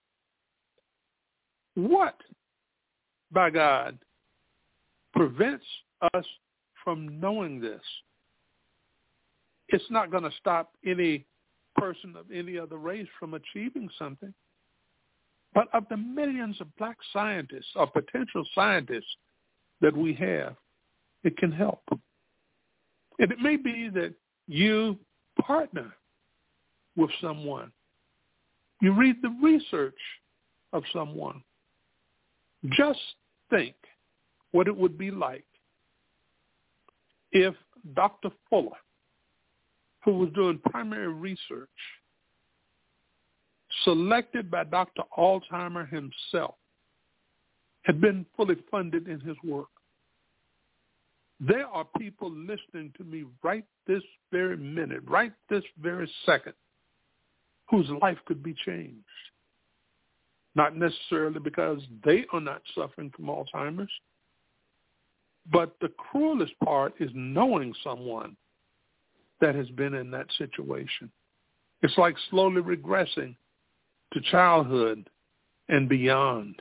What, by God, prevents us from knowing this? It's not going to stop any person of any other race from achieving something. But of the millions of black scientists or potential scientists that we have, it can help. And it may be that you partner with someone. You read the research of someone. Just think what it would be like if Dr. Fuller, who was doing primary research, selected by Dr. Alzheimer himself, had been fully funded in his work. There are people listening to me right this very minute, right this very second, whose life could be changed. Not necessarily because they are not suffering from Alzheimer's, but the cruelest part is knowing someone that has been in that situation. It's like slowly regressing to childhood and beyond.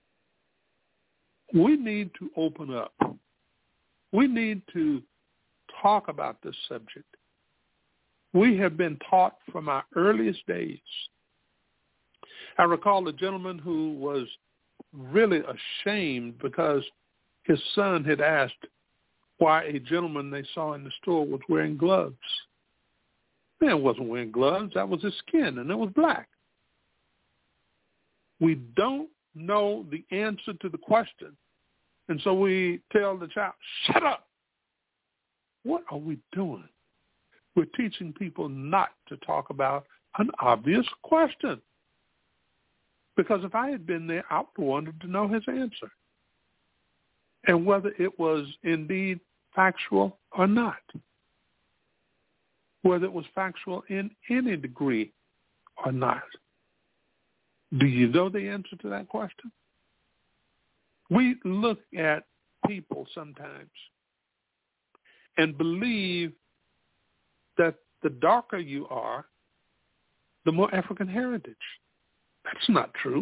We need to open up. We need to talk about this subject. We have been taught from our earliest days. I recall a gentleman who was really ashamed because his son had asked why a gentleman they saw in the store was wearing gloves. Man wasn't wearing gloves. That was his skin, and it was black. We don't know the answer to the question, and so we tell the child, shut up. What are we doing? We're teaching people not to talk about an obvious question. Because if I had been there, I would have wanted to know his answer and whether it was indeed factual or not, whether it was factual in any degree or not. Do you know the answer to that question? We look at people sometimes and believe that the darker you are, the more African heritage. That's not true.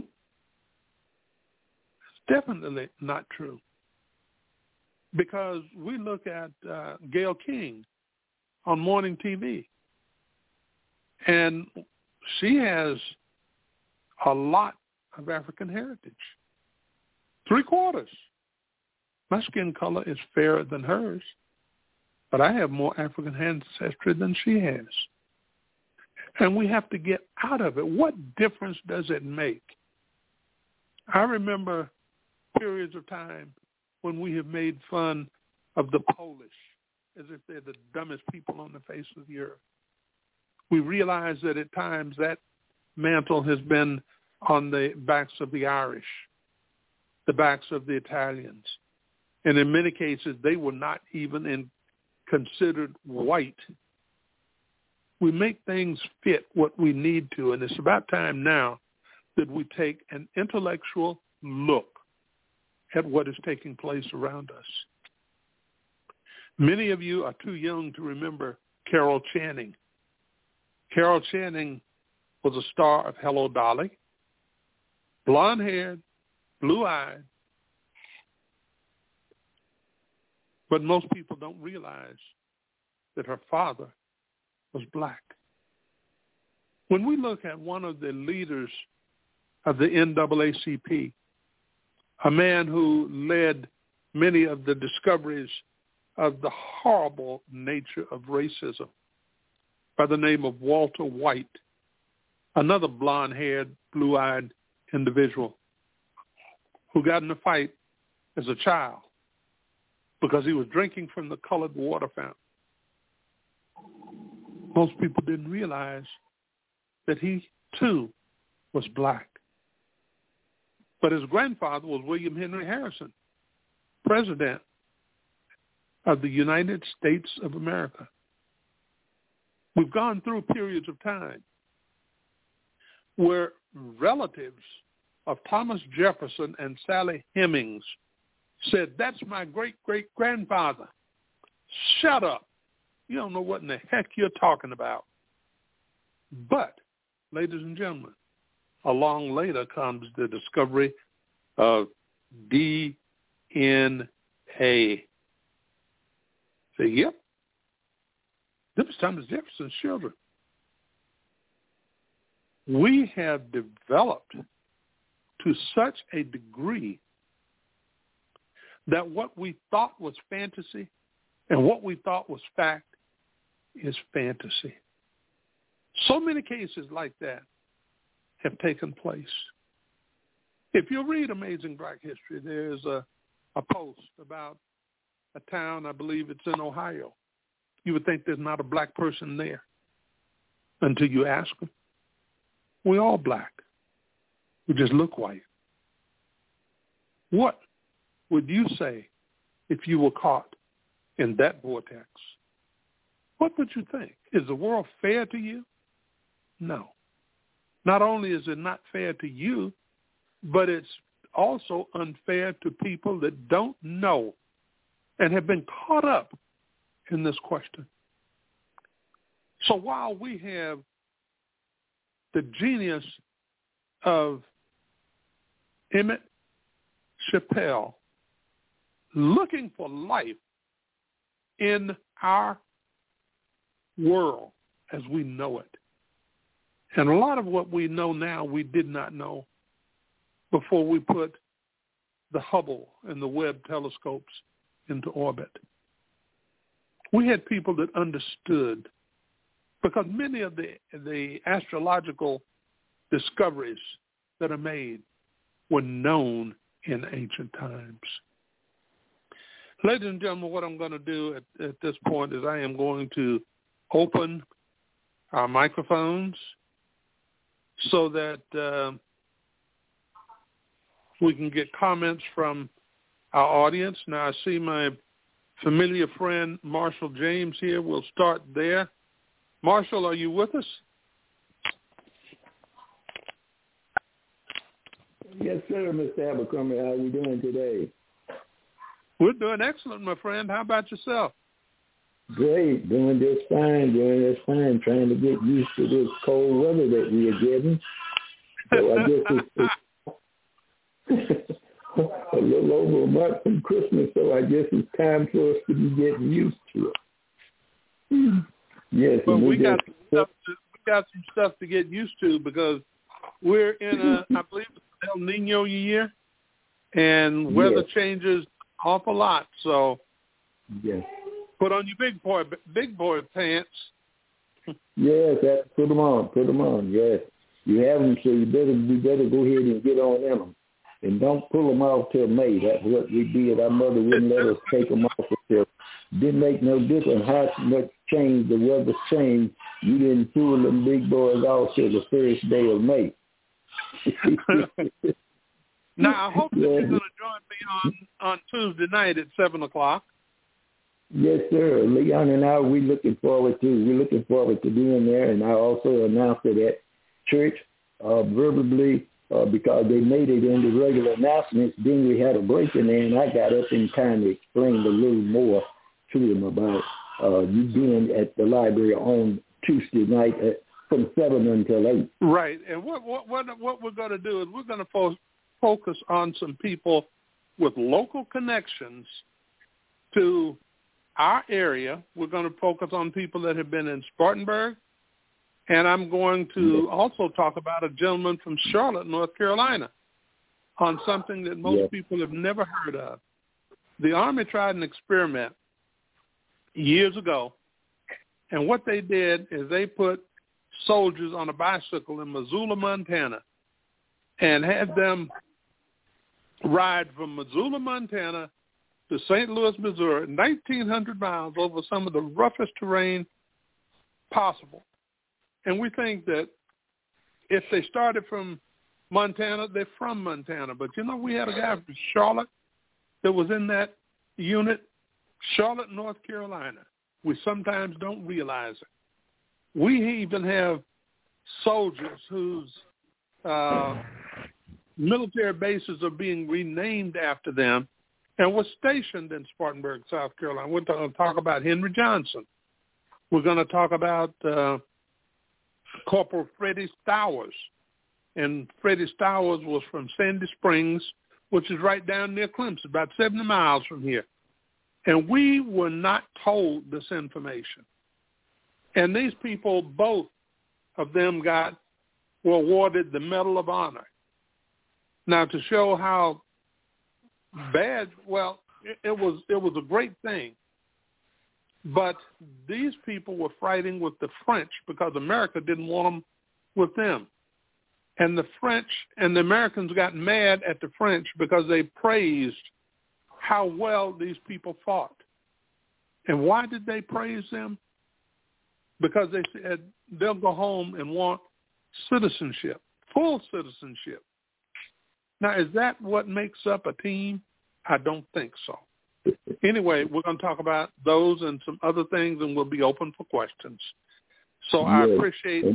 It's definitely not true. Because we look at Gayle King on morning TV, and she has a lot of African heritage. 3/4. My skin color is fairer than hers, but I have more African ancestry than she has. And we have to get out of it. What difference does it make? I remember periods of time when we have made fun of the Polish as if they're the dumbest people on the face of the earth. We realize that at times that mantle has been on the backs of the Irish, the backs of the Italians. And in many cases, they were not even considered white. We make things fit what we need to, and it's about time now that we take an intellectual look at what is taking place around us. Many of you are too young to remember Carol Channing. Carol Channing was a star of Hello, Dolly, blonde-haired, blue-eyed, but most people don't realize that her father was black. When we look at one of the leaders of the NAACP, a man who led many of the discoveries of the horrible nature of racism, by the name of Walter White, another blonde-haired, blue-eyed individual who got in a fight as a child because he was drinking from the colored water fountain. Most people didn't realize that he, too, was black. But his grandfather was William Henry Harrison, President of the United States of America. We've gone through periods of time where relatives of Thomas Jefferson and Sally Hemings said, "That's my great-great-grandfather." Shut up. You don't know what in the heck you're talking about. But, ladies and gentlemen, along later comes the discovery of DNA. Say, yep, this was Thomas Jefferson's children. We have developed to such a degree that what we thought was fantasy and what we thought was fact is fantasy. So many cases like that have taken place. If you read Amazing Black History, there's a post about a town, I believe it's in Ohio. You would think there's not a black person there until you ask them. We're all black. We just look white. What would you say if you were caught in that vortex? What would you think? Is the world fair to you? No. Not only is it not fair to you, but it's also unfair to people that don't know and have been caught up in this question. So while we have the genius of Emmett Chappelle looking for life in our world as we know it, and a lot of what we know now we did not know before we put the Hubble and the Webb telescopes into orbit. We had people that understood, because many of the astrological discoveries that are made were known in ancient times. Ladies and gentlemen, what I'm going to do at this point is I am going to open our microphones so that we can get comments from our audience. Now, I see my familiar friend Marshall James here. We'll start there. Marshall, are you with us? Yes, sir, Mr. Abercrombie. How are you doing today? We're doing excellent, my friend. How about yourself? Great, doing just fine, trying to get used to this cold weather that we are getting. So I guess it's a little over a month from Christmas, so I guess it's time for us to be getting used to it. Yes, but we got some stuff to get used to because we're in I believe, El Nino year, and weather changes awful lot. So yes. Put on your big boy pants. Yes, put them on. Yes, you have them, so you better go ahead and get on them, and don't pull them off till May. That's what we did. Our mother wouldn't let us take them off until. Didn't make no difference how much change the weather changed. You didn't pull them big boys off till the first day of May. Now I hope that you're going to join me on Tuesday night at 7:00. Yes, sir. Leon and I, we're looking forward to being there. And I also announced it at church verbally because they made it in the regular announcements. Then we had a break in there, and I got up and kind of explained a little more to them about you being at the library on Tuesday night from 7 until 8. Right. And what we're going to do is we're going to focus on some people with local connections to our area. We're going to focus on people that have been in Spartanburg, and I'm going to also talk about a gentleman from Charlotte, North Carolina, on something that most people have never heard of. The Army tried an experiment years ago, and what they did is they put soldiers on a bicycle in Missoula, Montana, and had them ride from Missoula, Montana to St. Louis, Missouri, 1,900 miles over some of the roughest terrain possible. And we think that if they started from Montana, they're from Montana. But, we had a guy from Charlotte that was in that unit, Charlotte, North Carolina. We sometimes don't realize it. We even have soldiers whose military bases are being renamed after them and was stationed in Spartanburg, South Carolina. We're going to talk about Henry Johnson. We're going to talk about Corporal Freddie Stowers. And Freddie Stowers was from Sandy Springs, which is right down near Clemson, about 70 miles from here. And we were not told this information. And these people, both of them were awarded the Medal of Honor. Now, to show how bad, it was a great thing. But these people were fighting with the French because America didn't want them with them. And the French and the Americans got mad at the French because they praised how well these people fought. And why did they praise them? Because they said they'll go home and want citizenship, full citizenship. Now, is that what makes up a team? I don't think so. Anyway, we're going to talk about those and some other things, and we'll be open for questions. So I appreciate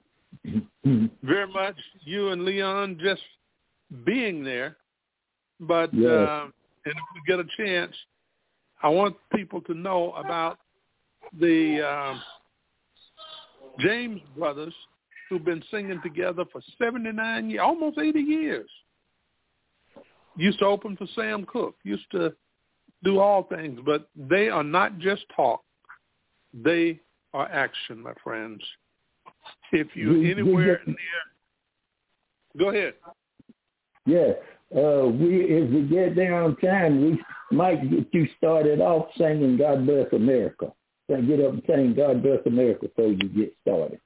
very much you and Leon just being there. But and if we get a chance, I want people to know about the James brothers who've been singing together for 79 years, almost 80 years. Used to open for Sam Cooke, used to do all things, but they are not just talk. They are action, my friends. If you're anywhere near, go ahead. Yeah, if we get there on time, we might get you started off singing God Bless America. So get up and sing God Bless America before you get started.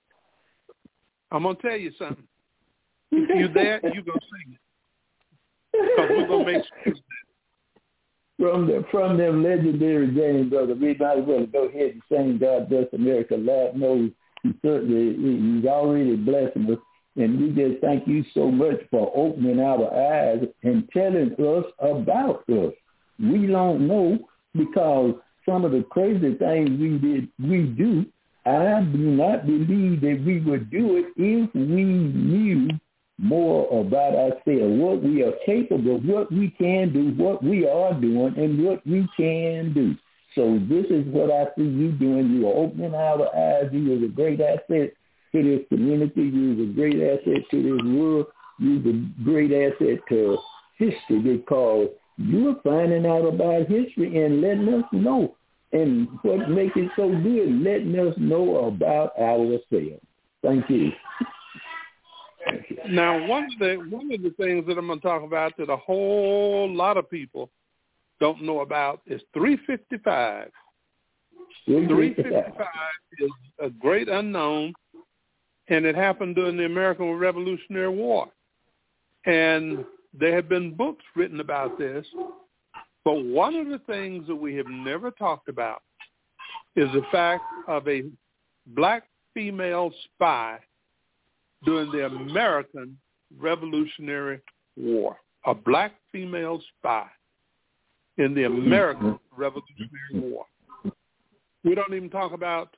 I'm going to tell you something. If you're there, you go sing it. Because we're going to make sure. From them legendary James brothers, we might as well go ahead and sing God Bless America. Lord knows he's already blessing us. And we just thank you so much for opening our eyes and telling us about us. We don't know because some of the crazy things we do, I do not believe that we would do it if we knew more about ourselves, what we are capable of, what we can do, what we are doing, and what we can do. So this is what I see you doing. You are opening our eyes. You is a great asset to this community. You is a great asset to this world. You is a great asset to history because you are finding out about history and letting us know. And what makes it so good, letting us know about ourselves. Thank you. Now, one of the things that I'm going to talk about that a whole lot of people don't know about is 355. 355 is a great unknown, and it happened during the American Revolutionary War. And there have been books written about this, but one of the things that we have never talked about is the fact of a black female spy during the American Revolutionary War. A black female spy in the American Revolutionary War. We don't even talk about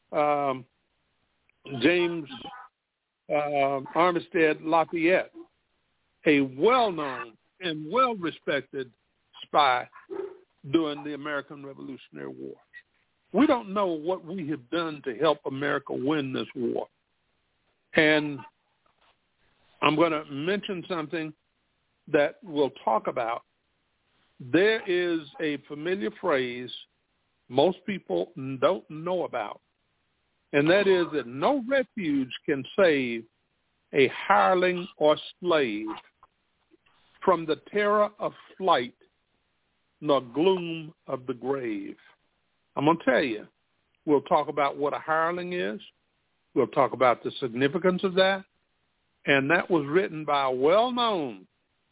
James Armistead Lafayette, a well-known and well-respected spy during the American Revolutionary War. We don't know what we have done to help America win this war. And I'm going to mention something that we'll talk about. There is a familiar phrase most people don't know about, and that is that no refuge can save a hireling or slave from the terror of flight nor gloom of the grave. I'm going to tell you, we'll talk about what a hireling is. We'll talk about the significance of that. And that was written by a well-known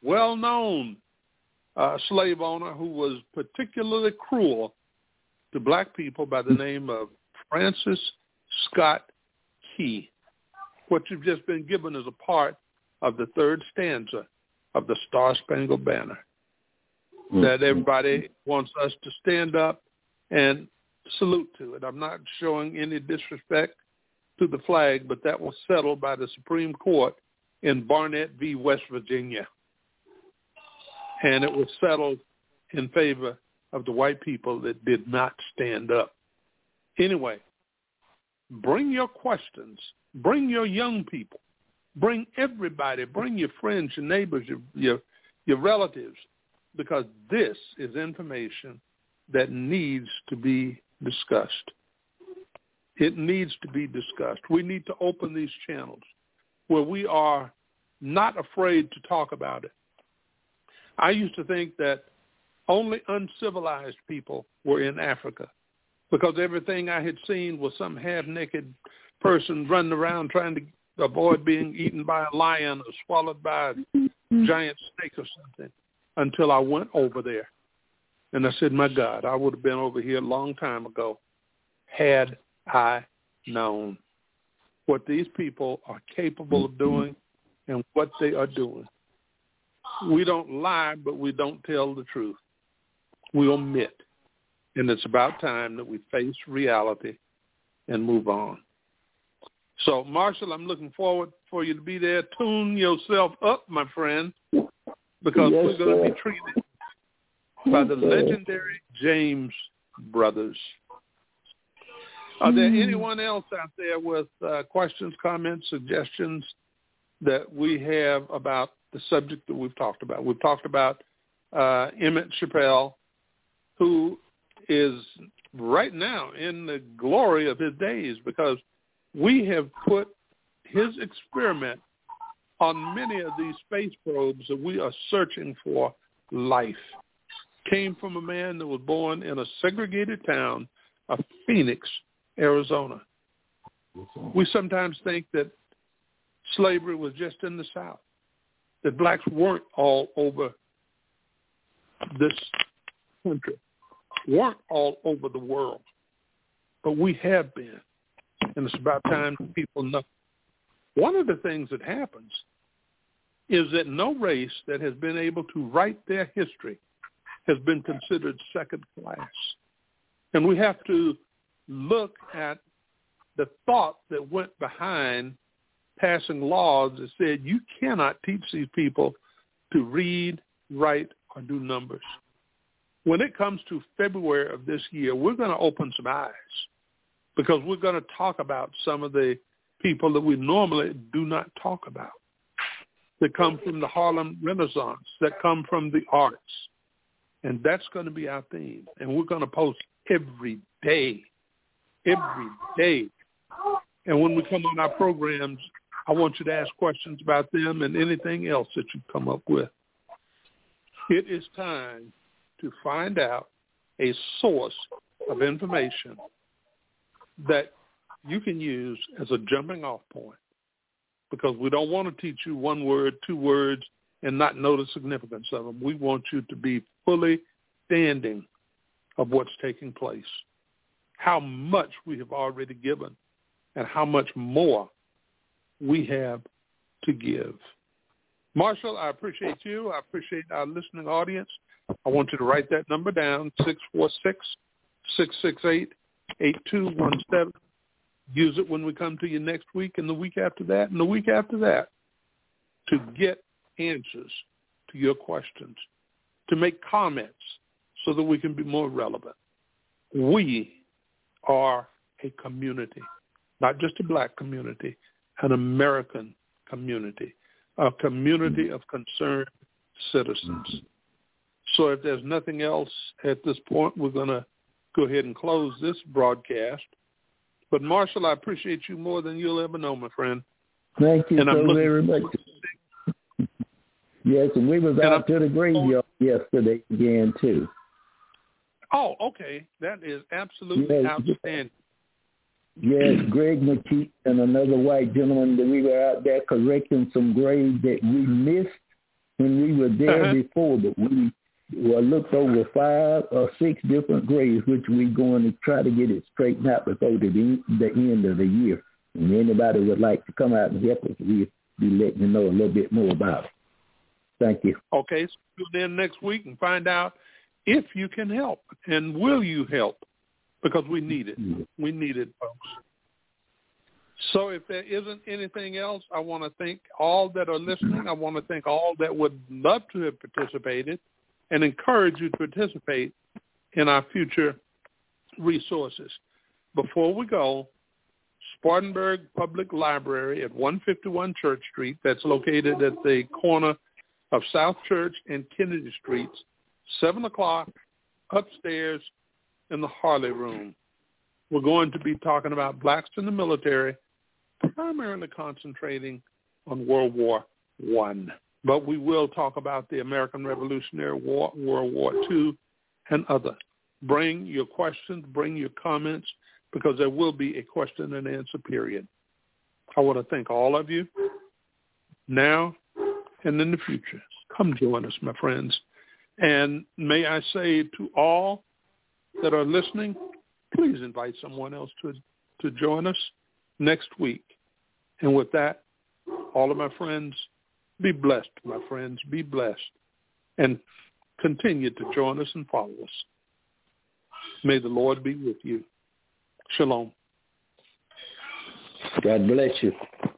slave owner who was particularly cruel to black people by the name of Francis Scott Key. What you've just been given is a part of the third stanza of the Star-Spangled Banner that everybody wants us to stand up and salute to it. I'm not showing any disrespect to the flag, but that was settled by the Supreme Court in Barnett v. West Virginia. And it was settled in favor of the white people that did not stand up. Anyway, bring your questions. Bring your young people. Bring everybody. Bring your friends, your neighbors, your relatives, because this is information that needs to be discussed. It needs to be discussed. We need to open these channels where we are not afraid to talk about it. I used to think that only uncivilized people were in Africa because everything I had seen was some half-naked person running around trying to avoid being eaten by a lion or swallowed by a giant snake or something, until I went over there. And I said, my God, I would have been over here a long time ago had I known what these people are capable of doing and what they are doing. We don't lie, but we don't tell the truth. We omit. And it's about time that we face reality and move on. So, Marshall, I'm looking forward for you to be there. Tune yourself up, my friend, because we're going to be treated by the legendary James Brothers. Are there anyone else out there with questions, comments, suggestions that we have about the subject that we've talked about? We've talked about Emmett Chappell, who is right now in the glory of his days because we have put his experiment on many of these space probes that we are searching for life. Came from a man that was born in a segregated town of Phoenix, Arizona. We sometimes think that slavery was just in the South, that blacks weren't all over this country, weren't all over the world, but we have been, and it's about time that people know. One of the things that happens is that no race that has been able to write their history has been considered second class. And we have to look at the thought that went behind passing laws that said you cannot teach these people to read, write, or do numbers. when it comes to February of this year, we're going to open some eyes because we're going to talk about some of the people that we normally do not talk about, that come from the Harlem Renaissance, that come from the arts. And that's going to be our theme. And we're going to post every day. And when we come on our programs, I want you to ask questions about them and anything else that you come up with. It is time to find out a source of information that you can use as a jumping off point, because we don't want to teach you one word, two words, and not know the significance of them. We want you to be fully understanding of what's taking place, how much we have already given, and how much more we have to give. Marshall, I appreciate you. I appreciate our listening audience. I want you to write that number down, 646-668-8217. Use it when we come to you next week and the week after that and the week after that to get answers to your questions, to make comments so that we can be more relevant. We are a community, not just a black community, an American community, a community of concerned citizens. So if there's nothing else at this point, we're going to go ahead and close this broadcast. But, Marshall, I appreciate you more than you'll ever know, my friend. Thank you so very much. Yes, and we was out to the graveyard yesterday again, too. Oh, okay. That is absolutely outstanding. Yes, Greg McKee and another white gentleman, that we were out there correcting some graves that we missed when we were there before, but we looked over 5 or 6 different graves, which we're going to try to get it straightened out before the end of the year. And anybody would like to come out and help us, we'll be letting you know a little bit more about it. Thank you. Okay, so tune in next week and find out if you can help, and will you help, because we need it. We need it, folks. So if there isn't anything else, I want to thank all that are listening. I want to thank all that would love to have participated and encourage you to participate in our future resources. Before we go, Spartanburg Public Library at 151 Church Street, that's located at the corner of South Church and Kennedy Streets, 7 o'clock, upstairs in the Harley Room. We're going to be talking about blacks in the military, primarily concentrating on World War I. But we will talk about the American Revolutionary War, World War II, and other. Bring your questions, bring your comments, because there will be a question and answer period. I want to thank all of you now and in the future. Come join us, my friends. And may I say to all that are listening, please invite someone else to join us next week. And with that, all of my friends, be blessed, my friends. Be blessed. And continue to join us and follow us. May the Lord be with you. Shalom. God bless you.